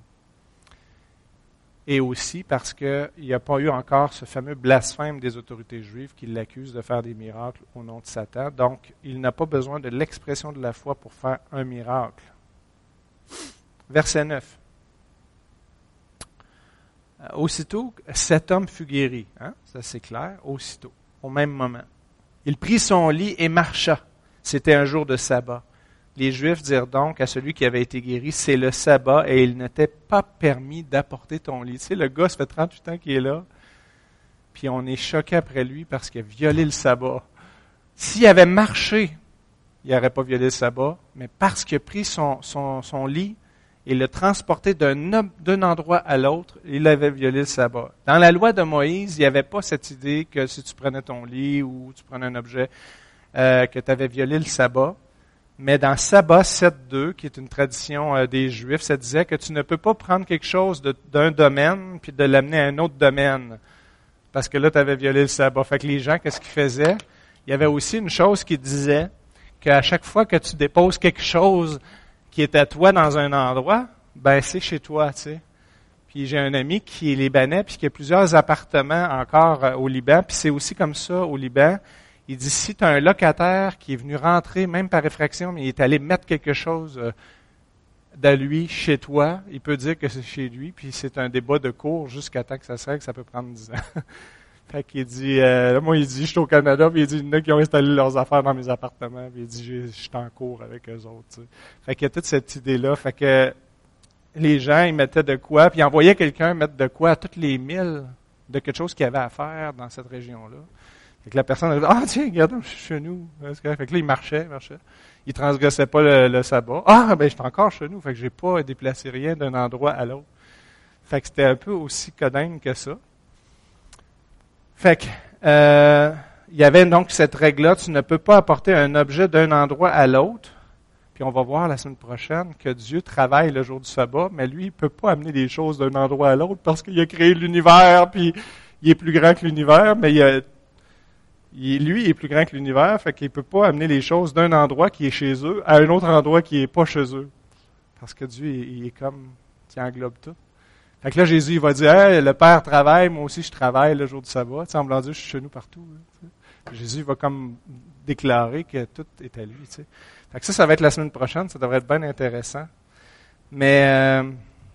Et aussi parce qu'il n'y a pas eu encore ce fameux blasphème des autorités juives qui l'accusent de faire des miracles au nom de Satan. Donc, il n'a pas besoin de l'expression de la foi pour faire un miracle. Verset neuf. Aussitôt, cet homme fut guéri. Hein? Ça, c'est clair. Aussitôt, au même moment. Il prit son lit et marcha. C'était un jour de sabbat. Les Juifs dirent donc à celui qui avait été guéri, c'est le sabbat et il ne t'est pas permis d'apporter ton lit. Tu sais, le gars, ça fait trente-huit ans qu'il est là, puis on est choqué après lui parce qu'il a violé le sabbat. S'il avait marché, il n'aurait pas violé le sabbat, mais parce qu'il a pris son, son, son lit et l'a transporté d'un, d'un endroit à l'autre, il avait violé le sabbat. Dans la loi de Moïse, il n'y avait pas cette idée que si tu prenais ton lit ou tu prenais un objet, euh, que tu avais violé le sabbat. Mais dans Sabbat sept deux, qui est une tradition euh, des Juifs, ça disait que tu ne peux pas prendre quelque chose de, d'un domaine puis de l'amener à un autre domaine. Parce que là, tu avais violé le sabbat. Fait que les gens, qu'est-ce qu'ils faisaient? Il y avait aussi une chose qui disait qu'à chaque fois que tu déposes quelque chose qui est à toi dans un endroit, ben c'est chez toi, tu sais. Puis j'ai un ami qui est libanais puis qui a plusieurs appartements encore euh, au Liban. Puis c'est aussi comme ça au Liban. Il dit, si tu as un locataire qui est venu rentrer, même par effraction, mais il est allé mettre quelque chose de lui chez toi, il peut dire que c'est chez lui, puis c'est un débat de cours jusqu'à temps que ça se règle, ça peut prendre dix ans. Fait qu'il dit, euh, moi il dit, je suis au Canada, puis il dit, il y en a qui ont installé leurs affaires dans mes appartements, puis il dit, je, je suis en cours avec eux autres. Tu sais. Fait qu'il y a toute cette idée-là, fait que les gens, ils mettaient de quoi, puis ils envoyaient quelqu'un mettre de quoi à toutes les milles de quelque chose qu'il y avait à faire dans cette région-là. Fait que la personne a dit, ah tiens, regarde, je suis chez nous. Fait que là, il marchait, il marchait. Il transgressait pas le, le sabbat. Ah, ben, je suis encore chez nous. Fait que j'ai pas déplacé rien d'un endroit à l'autre. Fait que c'était un peu aussi codin que ça. Fait que, euh, il y avait donc cette règle-là, tu ne peux pas apporter un objet d'un endroit à l'autre. Puis on va voir la semaine prochaine que Dieu travaille le jour du sabbat, mais lui, il peut pas amener des choses d'un endroit à l'autre parce qu'il a créé l'univers, puis il est plus grand que l'univers, mais il a Il, lui, il est plus grand que l'univers, fait qu'il ne peut pas amener les choses d'un endroit qui est chez eux à un autre endroit qui n'est pas chez eux. Parce que Dieu, il, il est comme, il englobe tout. Fait que là, Jésus, il va dire, hey, le Père travaille, moi aussi je travaille le jour du sabbat. Tu sais, en blanc Dieu, je suis chez nous partout. Hein, Jésus va comme déclarer que tout est à lui. Tu sais. Fait que ça, ça va être la semaine prochaine, ça devrait être bien intéressant. Mais, euh,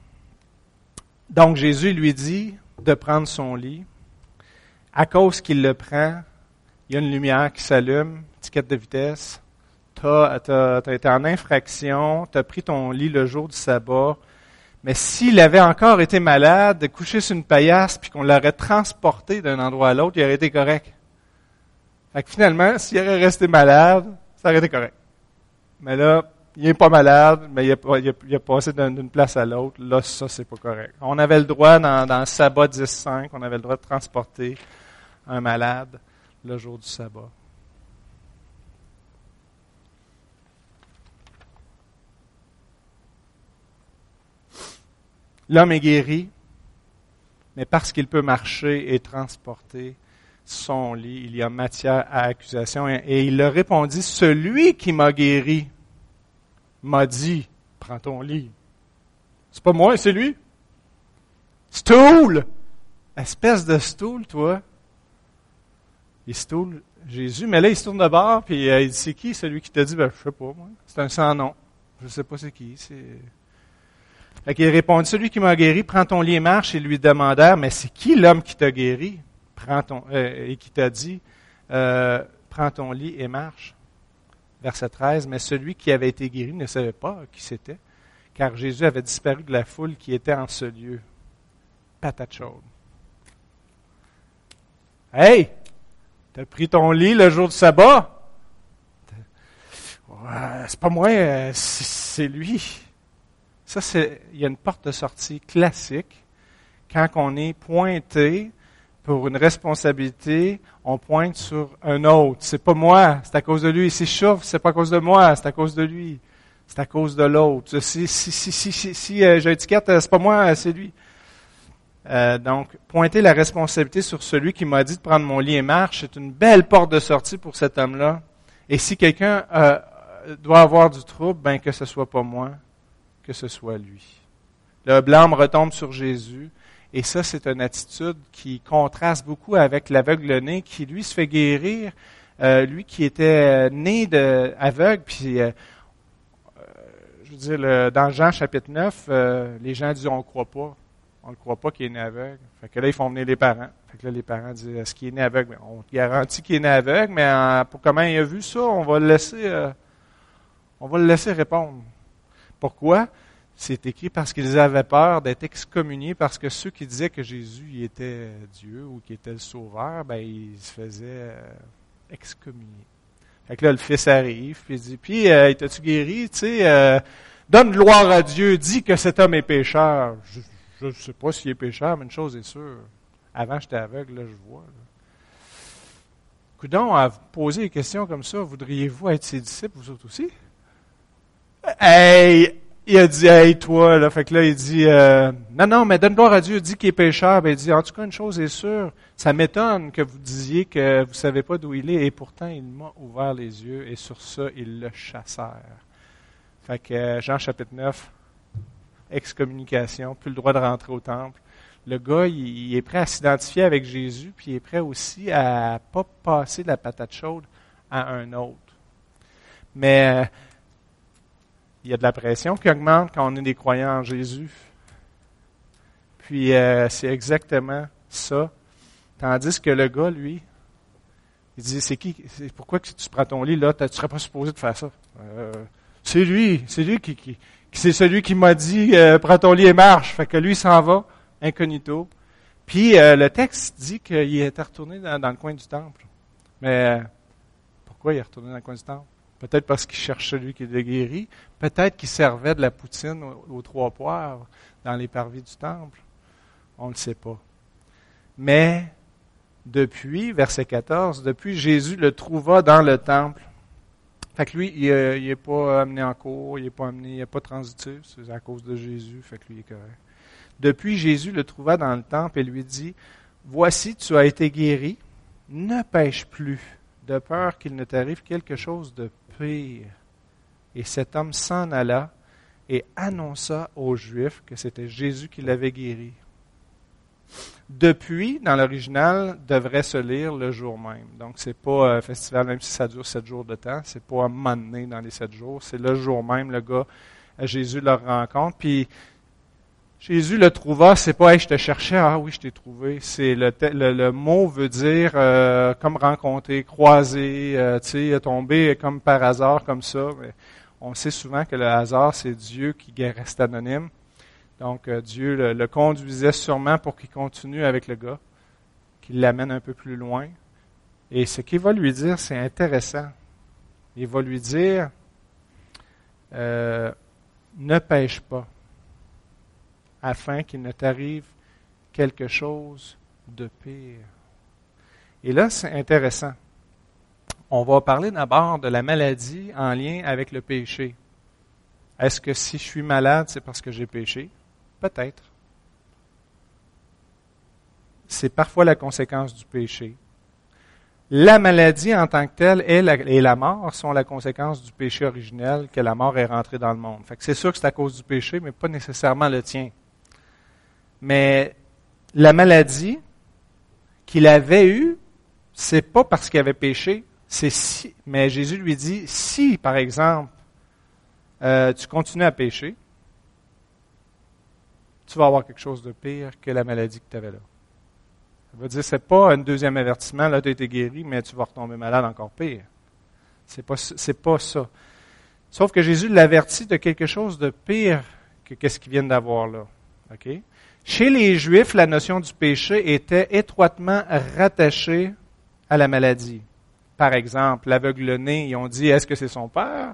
donc Jésus lui dit de prendre son lit. À cause qu'il le prend, il y a une lumière qui s'allume, étiquette de vitesse. Tu as été en infraction, tu as pris ton lit le jour du sabbat. Mais s'il avait encore été malade, couché sur une paillasse, puis qu'on l'aurait transporté d'un endroit à l'autre, il aurait été correct. Fait que finalement, s'il aurait resté malade, ça aurait été correct. Mais là, il n'est pas malade, mais il a, il a, il a passé d'une place à l'autre. Là, ça, c'est pas correct. On avait le droit, dans, dans le sabbat dix cinq, on avait le droit de transporter un malade le jour du sabbat. L'homme est guéri, mais parce qu'il peut marcher et transporter son lit, il y a matière à accusation. Et il leur répondit, celui qui m'a guéri m'a dit, prends ton lit. C'est pas moi, c'est lui. Stool! Espèce de stool, toi. Il stool Jésus, mais là, il se tourne de bord, puis euh, il dit, c'est qui celui qui t'a dit? Ben, je sais pas, moi. C'est un sans-nom. Je sais pas c'est qui. C'est... Fait qu'il répondit, celui qui m'a guéri, prends ton lit et marche, et lui demandèrent, mais c'est qui l'homme qui t'a guéri? Prends ton, euh, et qui t'a dit, euh, prends ton lit et marche. Verset treize, mais celui qui avait été guéri ne savait pas qui c'était, car Jésus avait disparu de la foule qui était en ce lieu. Patate chaude. Hey! T'as pris ton lit le jour du sabbat? Ouais, c'est pas moi, c'est, c'est lui. Ça, c'est, il y a une porte de sortie classique quand on est pointé pour une responsabilité, on pointe sur un autre. C'est pas moi, c'est à cause de lui. Si je souffre, c'est pas à cause de moi, c'est à cause de lui. C'est à cause de l'autre. Si, si, si, si, si, si euh, j'ai étiquette, c'est pas moi, c'est lui. Euh, donc, pointer la responsabilité sur celui qui m'a dit de prendre mon lit et marche, c'est une belle porte de sortie pour cet homme-là. Et si quelqu'un euh, doit avoir du trouble, ben que ce soit pas moi, que ce soit lui. Le blâme retombe sur Jésus. Et ça, c'est une attitude qui contraste beaucoup avec l'aveugle-né qui, lui, se fait guérir. Euh, lui qui était né de, aveugle, puis, euh, je veux dire, le, dans Jean chapitre neuf, euh, les gens disent « on ne croit pas ». On ne croit pas qu'il est né aveugle. Fait que là, ils font venir les parents. Fait que là, les parents disent « est-ce qu'il est né aveugle? » On te garantit qu'il est né aveugle, mais en, pour comment il a vu ça, on va le laisser, euh, on va le laisser répondre. Pourquoi? C'est écrit parce qu'ils avaient peur d'être excommuniés, parce que ceux qui disaient que Jésus il était Dieu ou qu'il était le Sauveur, ben ils se faisaient euh, excommunier. Fait que là, le Fils arrive, puis il dit, puis, euh, t'as-tu guéri? Tu sais, euh, donne gloire à Dieu, dis que cet homme est pécheur. Je ne sais pas s'il est pécheur, mais une chose est sûre. Avant, j'étais aveugle, là, je vois. Là. Coudon, à vous poser des questions comme ça, voudriez-vous être ses disciples, vous autres aussi? Hey! Il a dit, hey, toi, là, fait que là, il dit, euh, non, non, mais donne gloire à Dieu, dit qu'il est pécheur. Ben, il dit, en tout cas, une chose est sûre, ça m'étonne que vous disiez que vous ne savez pas d'où il est, et pourtant, il m'a ouvert les yeux, et sur ça, ils le chassèrent. Fait que, Jean chapitre neuf, excommunication, plus le droit de rentrer au temple. Le gars, il, il est prêt à s'identifier avec Jésus, puis il est prêt aussi à pas passer de la patate chaude à un autre. Mais, il y a de la pression qui augmente quand on est des croyants en Jésus. Puis, euh, c'est exactement ça. Tandis que le gars, lui, il dit, c'est qui, c'est pourquoi que tu prends ton lit là, tu ne serais pas supposé de faire ça. Euh, c'est lui, c'est lui qui, qui, qui c'est celui qui m'a dit, euh, prends ton lit et marche. Fait que lui, il s'en va, incognito. Puis, euh, le texte dit qu'il était retourné dans, dans le coin du temple. Mais, euh, pourquoi il est retourné dans le coin du temple? Peut-être parce qu'il cherche celui qui l'a guéri. Peut-être qu'il servait de la poutine aux, aux trois poivres dans les parvis du temple. On ne le sait pas. Mais, depuis, verset quatorze, depuis Jésus le trouva dans le temple. Fait que lui, il n'est pas amené en cours, il n'est pas amené, il n'est pas transitif, c'est à cause de Jésus, fait que lui, il est correct. Depuis, Jésus le trouva dans le temple et lui dit, « Voici, tu as été guéri, ne pêche plus, de peur qu'il ne t'arrive quelque chose de pire. » Et cet homme s'en alla et annonça aux Juifs que c'était Jésus qui l'avait guéri. Depuis, dans l'original, devrait se lire le jour même. Donc, c'est pas un festival, même si ça dure sept jours de temps, c'est pas un moment donné dans les sept jours, c'est le jour même, le gars, Jésus le rencontre, puis Jésus le trouva, c'est pas « Hey, je te cherchais, ah oui, je t'ai trouvé ». C'est le, le, le mot veut dire euh, comme rencontrer, croiser, euh, tu sais, tomber comme par hasard, comme ça. Mais on sait souvent que le hasard, c'est Dieu qui reste anonyme. Donc, euh, Dieu le, le conduisait sûrement pour qu'il continue avec le gars, qu'il l'amène un peu plus loin. Et ce qu'il va lui dire, c'est intéressant. Il va lui dire, euh, ne pêche pas, afin qu'il ne t'arrive quelque chose de pire. Et là, c'est intéressant. On va parler d'abord de la maladie en lien avec le péché. Est-ce que si je suis malade, c'est parce que j'ai péché? Peut-être. C'est parfois la conséquence du péché. La maladie en tant que telle et la, et la mort sont la conséquence du péché originel, que la mort est rentrée dans le monde. Fait que c'est sûr que c'est à cause du péché, mais pas nécessairement le tien. Mais la maladie qu'il avait eue, c'est pas parce qu'il avait péché, c'est si. Mais Jésus lui dit, si, par exemple, euh, tu continues à pécher, tu vas avoir quelque chose de pire que la maladie que tu avais là. Ça veut dire, c'est pas un deuxième avertissement, là, tu as été guéri, mais tu vas retomber malade encore pire. C'est pas, c'est pas ça. Sauf que Jésus l'avertit de quelque chose de pire que qu'est-ce qu'il vient d'avoir là. OK? Chez les Juifs, la notion du péché était étroitement rattachée à la maladie. Par exemple, l'aveugle-né, ils ont dit, est-ce que c'est son père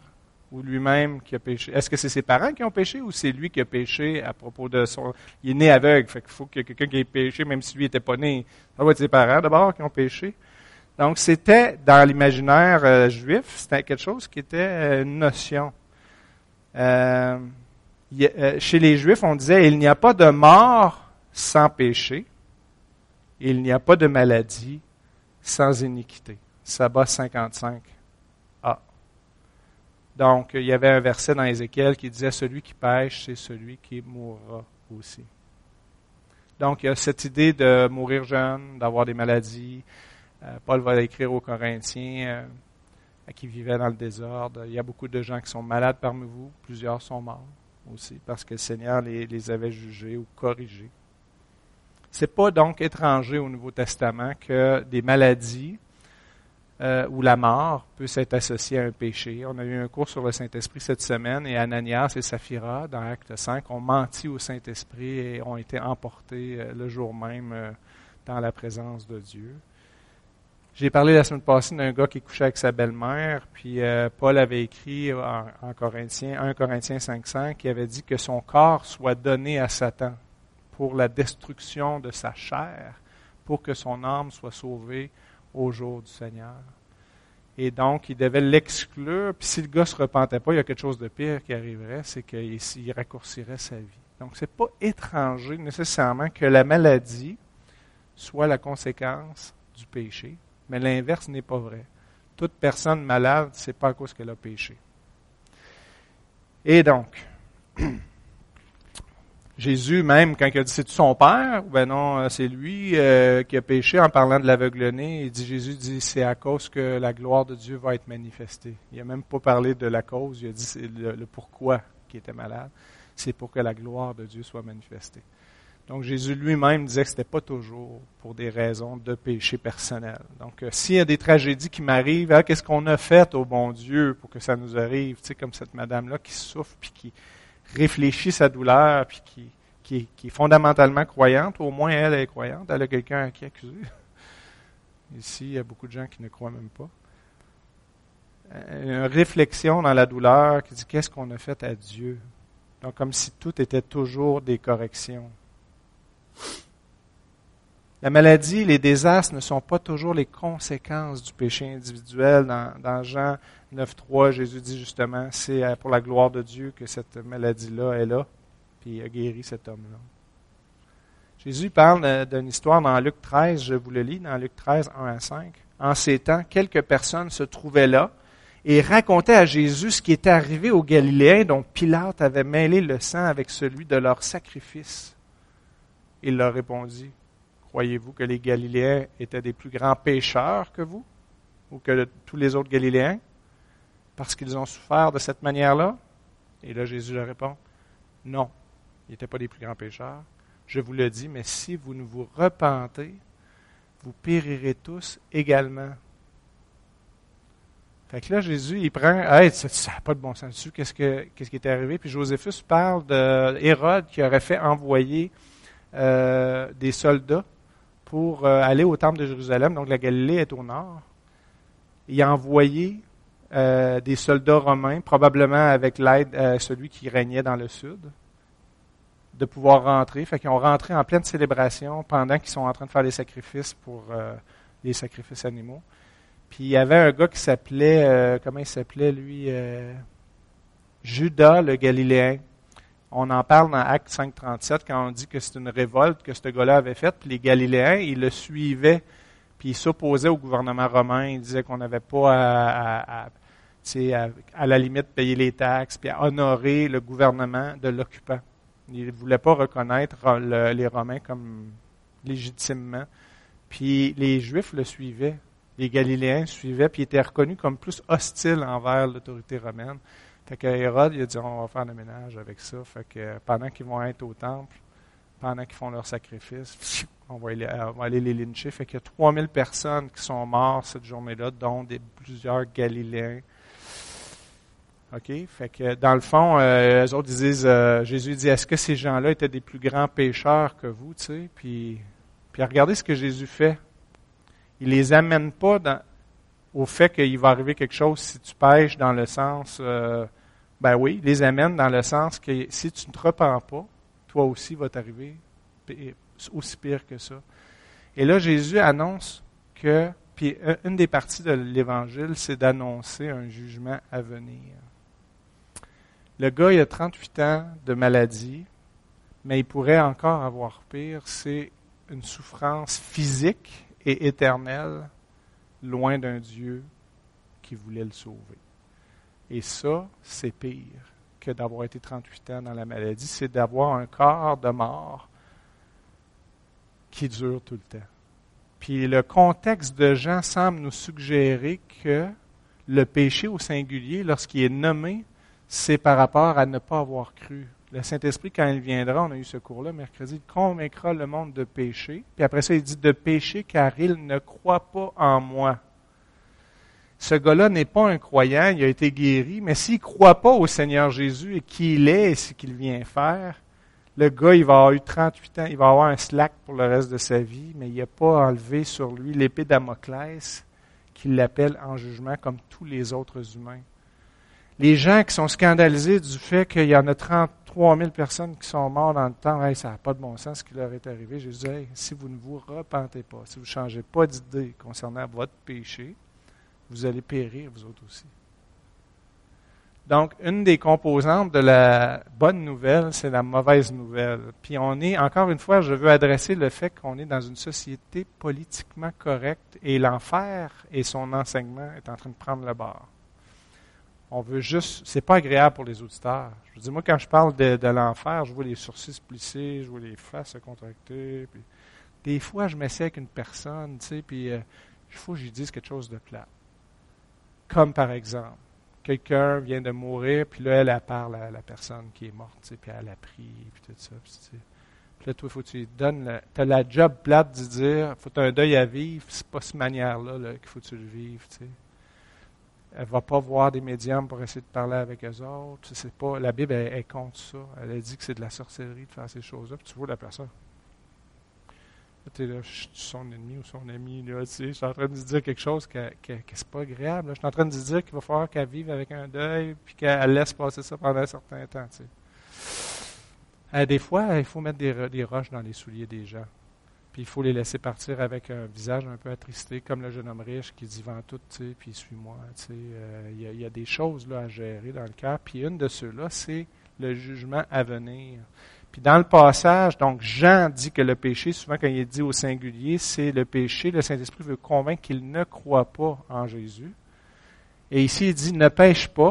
ou lui-même qui a péché? Est-ce que c'est ses parents qui ont péché ou c'est lui qui a péché à propos de son... Il est né aveugle, fait qu'il faut qu'il y ait quelqu'un qui ait péché, même si lui n'était pas né. Ça va être ses parents d'abord qui ont péché. Donc c'était, dans l'imaginaire euh, juif, c'était quelque chose qui était euh, une notion. Euh, y, euh, chez les Juifs, on disait, il n'y a pas de mort sans péché, il n'y a pas de maladie sans iniquité. Sabbat cinquante-cinq A. Donc, il y avait un verset dans Ézéchiel qui disait, celui qui pêche, c'est celui qui mourra aussi. Donc, il y a cette idée de mourir jeune, d'avoir des maladies. Euh, Paul va écrire aux Corinthiens euh, qui vivaient dans le désordre. Il y a beaucoup de gens qui sont malades parmi vous. Plusieurs sont morts aussi parce que le Seigneur les, les avait jugés ou corrigés. Ce n'est pas donc étranger au Nouveau Testament que des maladies euh, ou la mort peut s'être associée à un péché. On a eu un cours sur le Saint-Esprit cette semaine et Ananias et Saphira, dans Acte cinq, ont menti au Saint-Esprit et ont été emportés euh, le jour même euh, dans la présence de Dieu. J'ai parlé la semaine passée d'un gars qui couchait avec sa belle-mère, puis euh, Paul avait écrit en, en Corinthiens, un Corinthiens cinq cinq, qui avait dit que son corps soit donné à Satan pour la destruction de sa chair, pour que son âme soit sauvée au jour du Seigneur. Et donc, il devait l'exclure, puis si le gars ne se repentait pas, il y a quelque chose de pire qui arriverait, c'est qu'il il raccourcirait sa vie. Donc, ce n'est pas étranger nécessairement que la maladie soit la conséquence du péché. Mais l'inverse n'est pas vrai. Toute personne malade, ce n'est pas à cause qu'elle a péché. Et donc, Jésus, même quand il a dit c'est-tu son père, ben non, c'est lui euh, qui a péché en parlant de l'aveugle-né. Il dit, Jésus dit c'est à cause que la gloire de Dieu va être manifestée. Il n'a même pas parlé de la cause, il a dit c'est le, le pourquoi qui était malade. C'est pour que la gloire de Dieu soit manifestée. Donc, Jésus lui-même disait que ce n'était pas toujours pour des raisons de péché personnel. Donc, euh, s'il y a des tragédies qui m'arrivent, hein, qu'est-ce qu'on a fait au bon Dieu pour que ça nous arrive? Tu sais, comme cette madame-là qui souffre, puis qui réfléchit sa douleur, puis qui, qui, qui est fondamentalement croyante. Au moins, elle est croyante. Elle a quelqu'un à qui accuser. Ici, il y a beaucoup de gens qui ne croient même pas. Une réflexion dans la douleur qui dit, qu'est-ce qu'on a fait à Dieu? Donc, comme si tout était toujours des corrections. La maladie, les désastres ne sont pas toujours les conséquences du péché individuel. Dans, dans Jean neuf trois, Jésus dit justement, c'est pour la gloire de Dieu que cette maladie-là est là, puis il a guéri cet homme-là. Jésus parle d'une histoire dans Luc treize, je vous le lis, dans Luc treize, un à cinq. En ces temps, quelques personnes se trouvaient là et racontaient à Jésus ce qui était arrivé aux Galiléens dont Pilate avait mêlé le sang avec celui de leur sacrifice. Il leur répondit, croyez-vous que les Galiléens étaient des plus grands pécheurs que vous, ou que le, tous les autres Galiléens, parce qu'ils ont souffert de cette manière-là? Et là, Jésus leur répond, non, ils n'étaient pas des plus grands pécheurs. Je vous le dis, mais si vous ne vous repentez, vous périrez tous également. Fait que là, Jésus, il prend, hey, ça n'a pas de bon sens dessus, qu'est-ce, que, qu'est-ce qui est arrivé? Puis Joséphus parle de Hérode qui aurait fait envoyer Euh, des soldats pour euh, aller au temple de Jérusalem. Donc la Galilée est au nord. Il a envoyé euh, des soldats romains, probablement avec l'aide de euh, celui qui régnait dans le sud, de pouvoir rentrer. Fait qu'ils ont rentré en pleine célébration pendant qu'ils sont en train de faire les sacrifices pour euh, les sacrifices animaux. Puis il y avait un gars qui s'appelait, euh, comment il s'appelait lui, euh, Judas le Galiléen. On en parle dans Acte cinq trente-sept quand on dit que c'est une révolte que ce gars-là avait faite. Puis les Galiléens, ils le suivaient, puis ils s'opposaient au gouvernement romain. Ils disaient qu'on n'avait pas à, à, à, à, à la limite payer les taxes, puis à honorer le gouvernement de l'occupant. Ils ne voulaient pas reconnaître le, les Romains comme légitimement. Puis les Juifs le suivaient. Les Galiléens le suivaient, puis ils étaient reconnus comme plus hostiles envers l'autorité romaine. Fait que Hérode, il a dit, on va faire le ménage avec ça. Fait que pendant qu'ils vont être au temple, pendant qu'ils font leur sacrifice, on va, aller, on va aller les lyncher. Fait qu'il y a trois mille personnes qui sont mortes cette journée-là, dont des, plusieurs Galiléens. OK? Fait que dans le fond, euh, eux autres, ils disent, euh, Jésus dit, est-ce que ces gens-là étaient des plus grands pécheurs que vous, tu sais? Puis, puis regardez ce que Jésus fait. Il les amène pas dans... au fait qu'il va arriver quelque chose si tu pêches dans le sens, euh, ben oui, les amène dans le sens que si tu ne te repens pas, toi aussi va t'arriver aussi pire que ça. Et là, Jésus annonce que, puis une des parties de l'Évangile, c'est d'annoncer un jugement à venir. Le gars, il a trente-huit ans de maladie, mais il pourrait encore avoir pire, c'est une souffrance physique et éternelle, loin d'un Dieu qui voulait le sauver. Et ça, c'est pire que d'avoir été trente-huit ans dans la maladie, c'est d'avoir un corps de mort qui dure tout le temps. Puis le contexte de Jean semble nous suggérer que le péché au singulier, lorsqu'il est nommé, c'est par rapport à ne pas avoir cru. Le Saint-Esprit, quand il viendra, on a eu ce cours-là mercredi, il convaincra le monde de péché. Puis après ça, il dit de péché car il ne croit pas en moi. Ce gars-là n'est pas un croyant, il a été guéri, mais s'il ne croit pas au Seigneur Jésus et qui il est et ce qu'il vient faire, le gars, il va avoir eu trente-huit ans, il va avoir un slack pour le reste de sa vie, mais il n'a pas enlevé sur lui l'épée Damoclès qui l'appelle en jugement comme tous les autres humains. Les gens qui sont scandalisés du fait qu'il y en a trente-trois mille personnes qui sont mortes dans le temps, hey, ça n'a pas de bon sens ce qui leur est arrivé. Je dis, hey, si vous ne vous repentez pas, si vous ne changez pas d'idée concernant votre péché, vous allez périr, vous autres aussi. Donc, une des composantes de la bonne nouvelle, c'est la mauvaise nouvelle. Puis on est, encore une fois, je veux adresser le fait qu'on est dans une société politiquement correcte et l'enfer et son enseignement est en train de prendre le bord. On veut juste, c'est pas agréable pour les auditeurs. Je veux dire, moi, quand je parle de, de l'enfer, je vois les sourcils se plisser, je vois les faces se contracter. Puis des fois, je m'essaie avec une personne, tu sais, puis euh, il faut que j'y dise quelque chose de plat. Comme par exemple, quelqu'un vient de mourir, puis là, elle, elle parle à la personne qui est morte, tu sais, puis elle a pris, puis tout ça. Puis, tu sais. Puis là, toi, il faut que tu lui donnes, tu as la job plate de dire, il faut que tu aies un deuil à vivre, c'est pas cette manière-là là, qu'il faut que tu le vives, tu sais. Elle ne va pas voir des médiums pour essayer de parler avec eux autres. C'est pas, la Bible, elle, elle compte ça. Elle a dit que c'est de la sorcellerie de faire ces choses-là, puis tu vois la personne. Tu es là, je suis son ennemi ou son ami, là, tu sais, je suis en train de lui dire quelque chose que, que, que c'est pas agréable. Là. Je suis en train de lui dire qu'il va falloir qu'elle vive avec un deuil, puis qu'elle laisse passer ça pendant un certain temps, tu sais. Euh, des fois, il faut mettre des, des roches dans les souliers des gens. Puis il faut les laisser partir avec un visage un peu attristé, comme le jeune homme riche qui dit « Vends tout, tu sais, puis suis-moi. » Tu sais, euh, il y a, il y a des choses là, à gérer dans le cœur. Puis une de ceux-là, c'est le jugement à venir. Puis dans le passage, donc Jean dit que le péché, souvent quand il est dit au singulier, c'est le péché. Le Saint-Esprit veut convaincre qu'il ne croit pas en Jésus. Et ici, il dit « Ne pêche pas,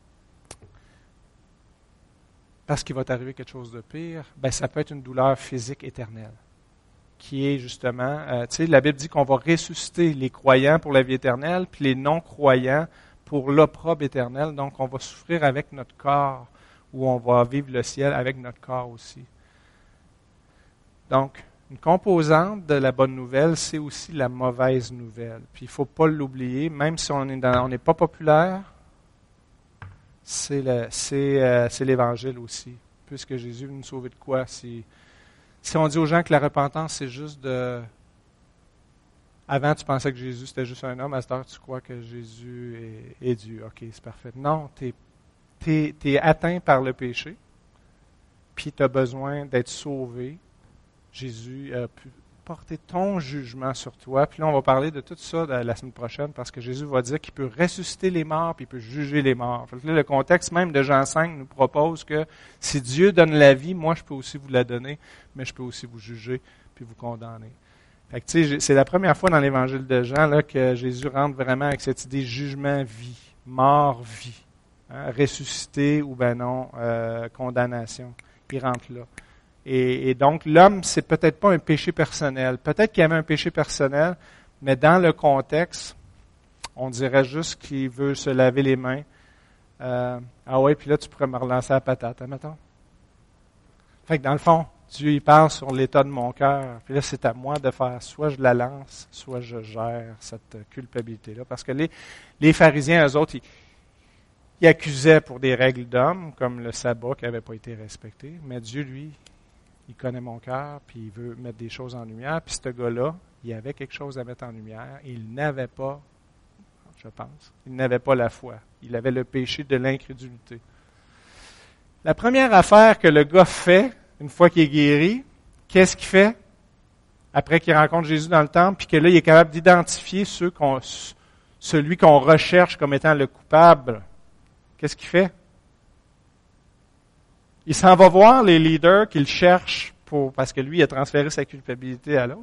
parce qu'il va t'arriver quelque chose de pire. » Ben, ça peut être une douleur physique éternelle, qui est justement, euh, tu sais, la Bible dit qu'on va ressusciter les croyants pour la vie éternelle, puis les non-croyants pour l'opprobre éternel. Donc, on va souffrir avec notre corps, ou on va vivre le ciel avec notre corps aussi. Donc, une composante de la bonne nouvelle, c'est aussi la mauvaise nouvelle. Puis, il ne faut pas l'oublier, même si on est dans, on n'est pas populaire, c'est, le, c'est, euh, c'est l'Évangile aussi. Puisque Jésus veut nous sauver de quoi? Si, si on dit aux gens que la repentance, c'est juste de... Avant, tu pensais que Jésus, c'était juste un homme. À cette heure, tu crois que Jésus est, est Dieu. OK, c'est parfait. Non, tu es atteint par le péché, puis tu as besoin d'être sauvé. Jésus a pu porter ton jugement sur toi. Puis là, on va parler de tout ça la semaine prochaine, parce que Jésus va dire qu'il peut ressusciter les morts, puis il peut juger les morts. Fait que là, le contexte même de Jean cinq nous propose que si Dieu donne la vie, moi, je peux aussi vous la donner, mais je peux aussi vous juger, puis vous condamner. Fait que, tu sais, c'est la première fois dans l'Évangile de Jean là, que Jésus rentre vraiment avec cette idée jugement-vie, mort-vie, hein, ressuscité ou ben non, euh, condamnation. Il rentre là. Et, et donc, l'homme, c'est peut-être pas un péché personnel. Peut-être qu'il y avait un péché personnel, mais dans le contexte, on dirait juste qu'il veut se laver les mains. Euh, ah ouais, puis là, tu pourrais me relancer la patate, hein, mettons. Fait que dans le fond, Dieu, il parle sur l'état de mon cœur. Puis là, c'est à moi de faire, soit je la lance, soit je gère cette culpabilité-là. Parce que les, les pharisiens, eux autres, ils, ils accusaient pour des règles d'homme, comme le sabbat qui n'avait pas été respecté. Mais Dieu, lui, il connaît mon cœur, puis il veut mettre des choses en lumière. Puis ce gars-là, il avait quelque chose à mettre en lumière. Il n'avait pas je pense. Il n'avait pas la foi. Il avait le péché de l'incrédulité. La première affaire que le gars fait, une fois qu'il est guéri, qu'est-ce qu'il fait? Après qu'il rencontre Jésus dans le temple, puis que là, il est capable d'identifier ceux qu'on, celui qu'on recherche comme étant le coupable. Qu'est-ce qu'il fait? Il s'en va voir les leaders qu'il cherche pour, parce que lui, il a transféré sa culpabilité à l'autre.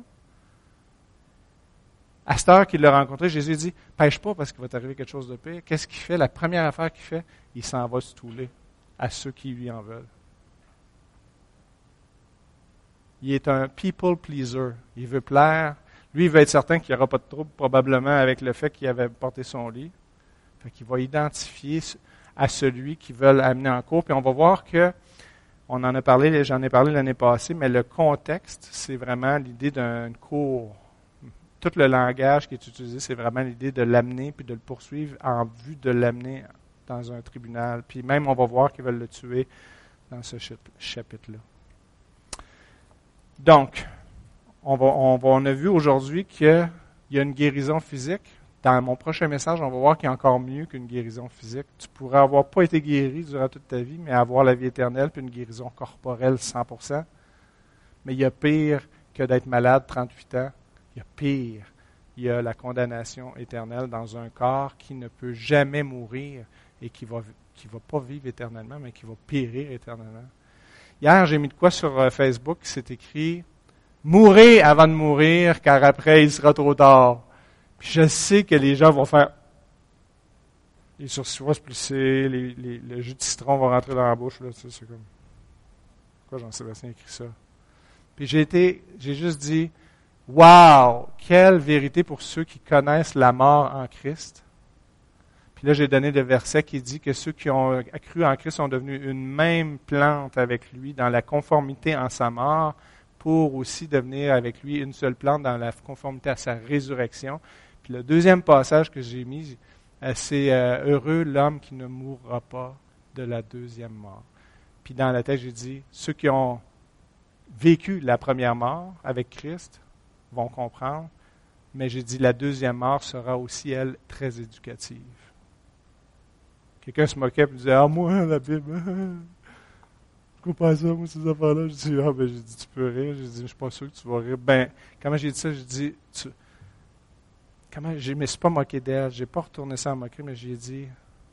À cette heure qu'il l'a rencontré, Jésus dit, « Pêche pas parce qu'il va t'arriver quelque chose de pire. » Qu'est-ce qu'il fait? La première affaire qu'il fait, il s'en va se touler à ceux qui lui en veulent. Il est un people pleaser. Il veut plaire. Lui, il veut être certain qu'il n'y aura pas de trouble, probablement, avec le fait qu'il avait porté son lit. Fait qu'il va identifier à celui qu'ils veulent amener en cours. Puis on va voir que, on en a parlé, j'en ai parlé l'année passée, mais le contexte, c'est vraiment l'idée d'un cours. Tout le langage qui est utilisé, c'est vraiment l'idée de l'amener puis de le poursuivre en vue de l'amener dans un tribunal. Puis même, on va voir qu'ils veulent le tuer dans ce chapitre-là. Donc, on, va, on, va, on a vu aujourd'hui qu'il y a une guérison physique. Dans mon prochain message, on va voir qu'il y a encore mieux qu'une guérison physique. Tu pourrais avoir pas été guéri durant toute ta vie, mais avoir la vie éternelle puis une guérison corporelle cent pour cent. Mais il y a pire que d'être malade trente-huit ans. Il y a pire. Il y a la condamnation éternelle dans un corps qui ne peut jamais mourir et qui va, qui va pas vivre éternellement, mais qui va périr éternellement. Hier, j'ai mis de quoi sur Facebook, c'est écrit « Mourez avant de mourir, car après, il sera trop tard. » Puis je sais que les gens vont faire « Les sourcils vont se plisser, les, les, le jus de citron va rentrer dans la bouche. » Là, tu sais, c'est comme « Pourquoi Jean-Sébastien a écrit ça? » Puis j'ai été, j'ai juste dit « Wow! Quelle vérité pour ceux qui connaissent la mort en Christ. » Puis là, j'ai donné le verset qui dit que ceux qui ont cru en Christ sont devenus une même plante avec lui dans la conformité en sa mort pour aussi devenir avec lui une seule plante dans la conformité à sa résurrection. Puis le deuxième passage que j'ai mis, c'est euh, « Heureux l'homme qui ne mourra pas de la deuxième mort. » Puis dans la tête, j'ai dit « Ceux qui ont vécu la première mort avec Christ vont comprendre, mais j'ai dit la deuxième mort sera aussi, elle, très éducative. » Quelqu'un se moquait et me disait « Ah, moi, la Bible, je comprends pas ça, moi, ces affaires-là. » Je dis « Ah, ben, j'ai dit, tu peux rire. » J'ai dit « Je ne suis pas sûr que tu vas rire. » Ben, comment j'ai dit ça? J'ai dit tu, « Comment, je ne me suis pas moqué d'elle. Je n'ai pas retourné ça en moquerie, mais j'ai dit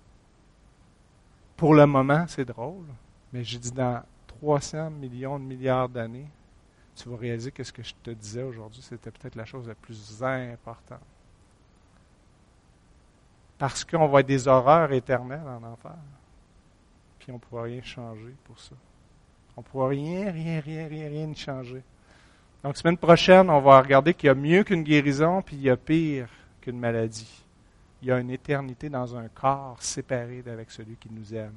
« Pour le moment, c'est drôle. » Mais j'ai dit « Dans trois cents millions de milliards d'années, tu vas réaliser que ce que je te disais aujourd'hui, c'était peut-être la chose la plus importante. » Parce qu'on va être des horreurs éternelles en enfer. Puis on ne pourra rien changer pour ça. On ne pourra rien, rien, rien, rien, rien changer. Donc, semaine prochaine, on va regarder qu'il y a mieux qu'une guérison, puis il y a pire qu'une maladie. Il y a une éternité dans un corps séparé d'avec celui qui nous aime.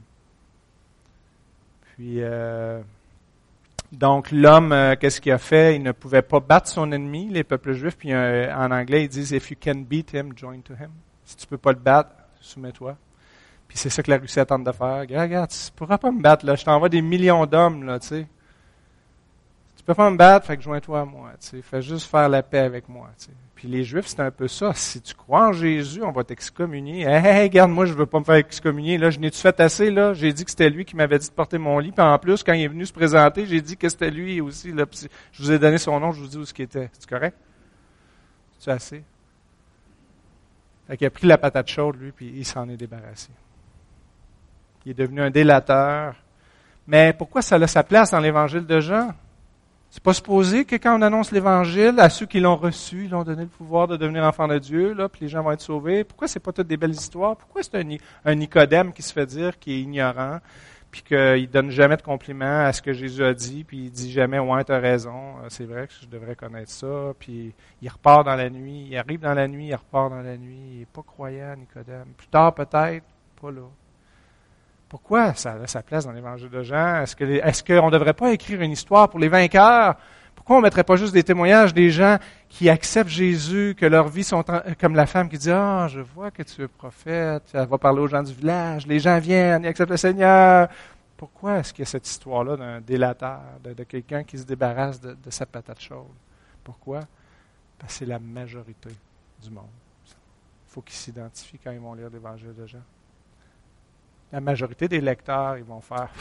Puis, euh, donc, l'homme, euh, qu'est-ce qu'il a fait? Il ne pouvait pas battre son ennemi, les peuples juifs. Puis, euh, en anglais, ils disent « If you can beat him, join to him ». Si tu ne peux pas le battre, soumets-toi. Puis c'est ça que la Russie attend de faire. Regarde, regarde, tu ne pourras pas me battre, là. Je t'envoie des millions d'hommes, là, tu sais. Tu ne peux pas me battre, fait que joins-toi à moi, tu sais. Fais juste faire la paix avec moi, tu sais. Puis les Juifs, c'est un peu ça. Si tu crois en Jésus, on va t'excommunier. Hey, hey, regarde, moi, je ne veux pas me faire excommunier. Là, je n'ai-tu fait assez, là? J'ai dit que c'était lui qui m'avait dit de porter mon lit. Puis en plus, quand il est venu se présenter, j'ai dit que c'était lui aussi, là. Puis je vous ai donné son nom, je vous dis où ce qu'il était. C'est correct? C'est assez? Fait qu'il a pris la patate chaude, lui, puis il s'en est débarrassé. Il est devenu un délateur. Mais pourquoi ça a sa place dans l'Évangile de Jean? C'est pas supposé que quand on annonce l'Évangile, à ceux qui l'ont reçu, ils l'ont donné le pouvoir de devenir enfants de Dieu, là, puis les gens vont être sauvés. Pourquoi c'est pas toutes des belles histoires? Pourquoi c'est un, un Nicodème qui se fait dire qu'il est ignorant, puis qu'il donne jamais de compliments à ce que Jésus a dit, puis il dit jamais « Ouais, tu as raison, c'est vrai que je devrais connaître ça », puis il repart dans la nuit, il arrive dans la nuit, il repart dans la nuit, il n'est pas croyant, Nicodème. Plus tard, peut-être, pas là. Pourquoi ça a sa place dans l'Évangile de Jean? Est-ce que, est-ce qu'on ne devrait pas écrire une histoire pour les vainqueurs? Pourquoi on ne mettrait pas juste des témoignages des gens qui acceptent Jésus, que leurs vies sont en, comme la femme qui dit « Ah, je vois que tu es prophète, elle va parler aux gens du village, les gens viennent, ils acceptent le Seigneur. » Pourquoi est-ce qu'il y a cette histoire-là d'un délateur, de, de quelqu'un qui se débarrasse de, de sa patate chaude? Pourquoi? Parce que c'est la majorité du monde. faut qu'ils s'identifient quand ils vont lire l'Évangile de Jean. La majorité des lecteurs, ils vont faire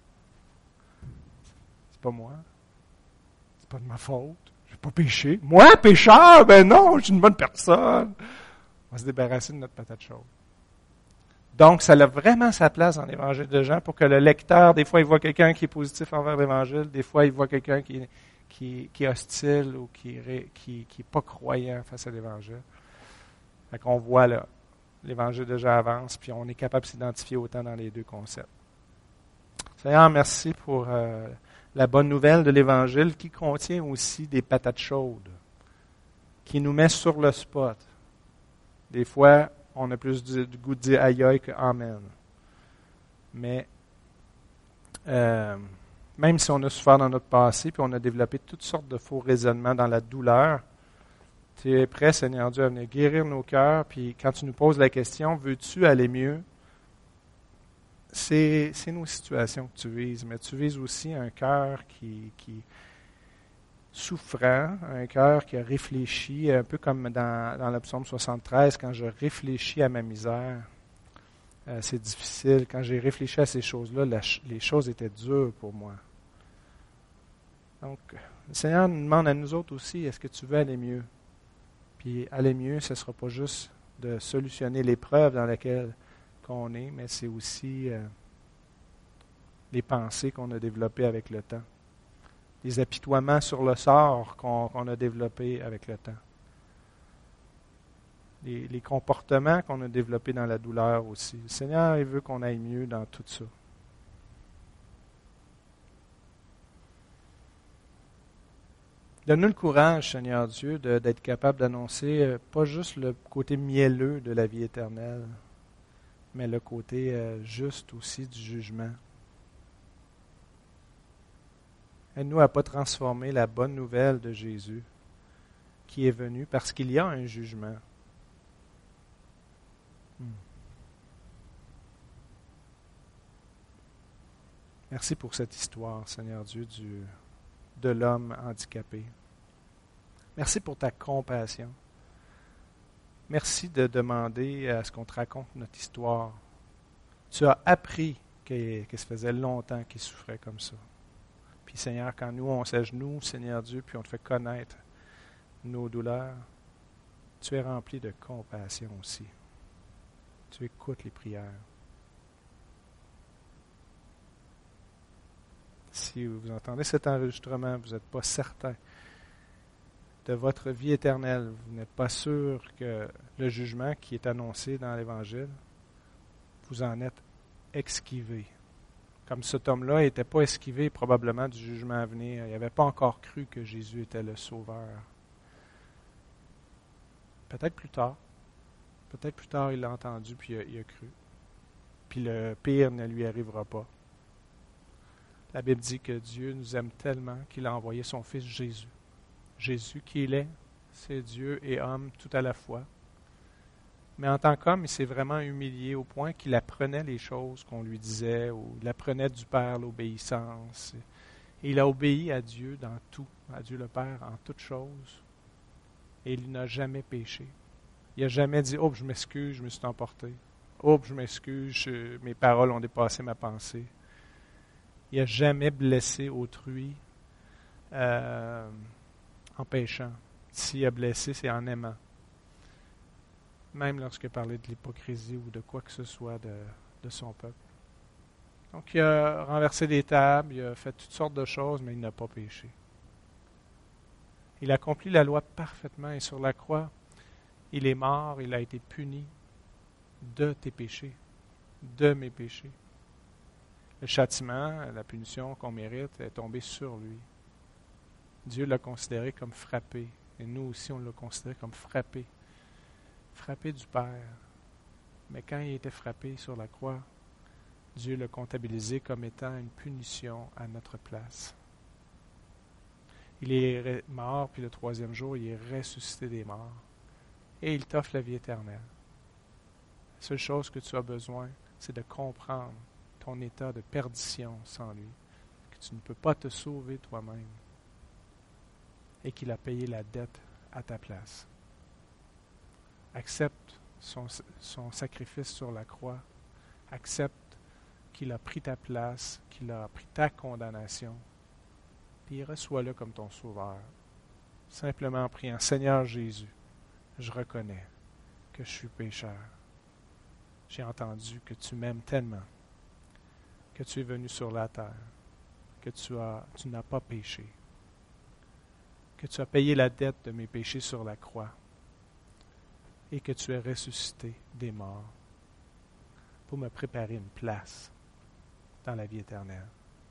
« C'est pas moi. C'est pas de ma faute. J'ai pas péché. Moi, pécheur? Ben non, je suis une bonne personne. » On va se débarrasser de notre patate chaude. Donc, ça a vraiment sa place dans l'Évangile de Jean pour que le lecteur, des fois, il voit quelqu'un qui est positif envers l'Évangile, des fois, il voit quelqu'un qui, qui, qui est hostile ou qui n'est qui, qui pas croyant face à l'Évangile. Fait qu'on voit là, l'Évangile de Jean avance, puis on est capable de s'identifier autant dans les deux concepts. Seigneur, merci pour euh, la bonne nouvelle de l'Évangile qui contient aussi des patates chaudes, qui nous met sur le spot. Des fois, on a plus du, du goût de dire aïe aïe que amen. Mais euh, même si on a souffert dans notre passé, puis on a développé toutes sortes de faux raisonnements dans la douleur, tu es prêt, Seigneur Dieu, à venir guérir nos cœurs, puis quand tu nous poses la question, veux-tu aller mieux? C'est, c'est nos situations que tu vises, mais tu vises aussi un cœur qui, qui souffrant, un cœur qui a réfléchi, un peu comme dans, dans le psaume soixante-treize, quand je réfléchis à ma misère, euh, c'est difficile. Quand j'ai réfléchi à ces choses-là, la, les choses étaient dures pour moi. Donc, le Seigneur nous demande à nous autres aussi, est-ce que tu veux aller mieux? Puis aller mieux, ce ne sera pas juste de solutionner l'épreuve dans laquelle on est, mais c'est aussi euh, les pensées qu'on a développées avec le temps. Les apitoiements sur le sort qu'on, qu'on a développés avec le temps. Les, les comportements qu'on a développés dans la douleur aussi. Le Seigneur, il veut qu'on aille mieux dans tout ça. Donne-nous le courage, Seigneur Dieu, de, d'être capable d'annoncer euh, pas juste le côté mielleux de la vie éternelle, mais le côté euh, juste aussi du jugement. Aide-nous à ne pas transformer la bonne nouvelle de Jésus qui est venu parce qu'il y a un jugement. Hmm. Merci pour cette histoire, Seigneur Dieu, du, de l'homme handicapé. Merci pour ta compassion. Merci de demander à ce qu'on te raconte notre histoire. Tu as appris que, que ça faisait longtemps qu'il souffrait comme ça. Puis Seigneur, quand nous on s'agenouille, Seigneur Dieu, puis on te fait connaître nos douleurs, tu es rempli de compassion aussi. Tu écoutes les prières. Si vous entendez cet enregistrement, vous n'êtes pas certain de votre vie éternelle, vous n'êtes pas sûr que le jugement qui est annoncé dans l'Évangile, vous en êtes esquivé. Comme cet homme-là n'était pas esquivé probablement du jugement à venir. Il n'avait pas encore cru que Jésus était le Sauveur. Peut-être plus tard. Peut-être plus tard, il l'a entendu puis il a, il a cru. Puis le pire ne lui arrivera pas. La Bible dit que Dieu nous aime tellement qu'il a envoyé son Fils Jésus. Jésus qui il est, c'est Dieu et homme tout à la fois. Mais en tant qu'homme, il s'est vraiment humilié au point qu'il apprenait les choses qu'on lui disait, ou il apprenait du Père l'obéissance. Et il a obéi à Dieu dans tout, à Dieu le Père en toutes choses. Et il n'a jamais péché. Il n'a jamais dit « Oh, je m'excuse, je me suis emporté. Oh, je m'excuse, je, mes paroles ont dépassé ma pensée. » Il n'a jamais blessé autrui euh, en péchant. S'il a blessé, c'est en aimant. Même lorsqu'il parlait de l'hypocrisie ou de quoi que ce soit de, de son peuple. Donc, il a renversé des tables, il a fait toutes sortes de choses, mais il n'a pas péché. Il a accompli la loi parfaitement et sur la croix, il est mort, il a été puni de tes péchés, de mes péchés. Le châtiment, la punition qu'on mérite est tombée sur lui. Dieu l'a considéré comme frappé, et nous aussi on l'a considéré comme frappé. Frappé du Père. Mais quand il était frappé sur la croix, Dieu l'a comptabilisé comme étant une punition à notre place. Il est mort, puis le troisième jour, il est ressuscité des morts. Et il t'offre la vie éternelle. La seule chose que tu as besoin, c'est de comprendre ton état de perdition sans lui, que tu ne peux pas te sauver toi-même, et qu'il a payé la dette à ta place. Accepte son, son sacrifice sur la croix. Accepte qu'il a pris ta place, qu'il a pris ta condamnation. Puis reçois-le comme ton sauveur. Simplement en priant, Seigneur Jésus, je reconnais que je suis pécheur. J'ai entendu que tu m'aimes tellement, que tu es venu sur la terre, que tu as, tu n'as pas péché, que tu as payé la dette de mes péchés sur la croix et que tu es ressuscité des morts pour me préparer une place dans la vie éternelle.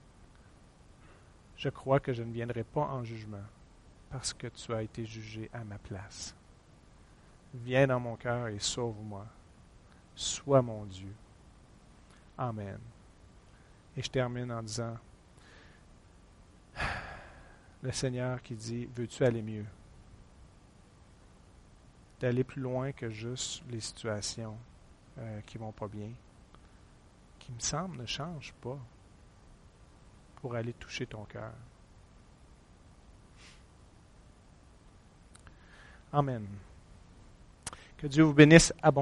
Je crois que je ne viendrai pas en jugement parce que tu as été jugé à ma place. Viens dans mon cœur et sauve-moi. Sois mon Dieu. Amen. Et je termine en disant, le Seigneur qui dit, veux-tu aller mieux? D'aller plus loin que juste les situations euh, qui vont pas bien, qui me semblent ne changent pas, pour aller toucher ton cœur. Amen. Que Dieu vous bénisse abondamment.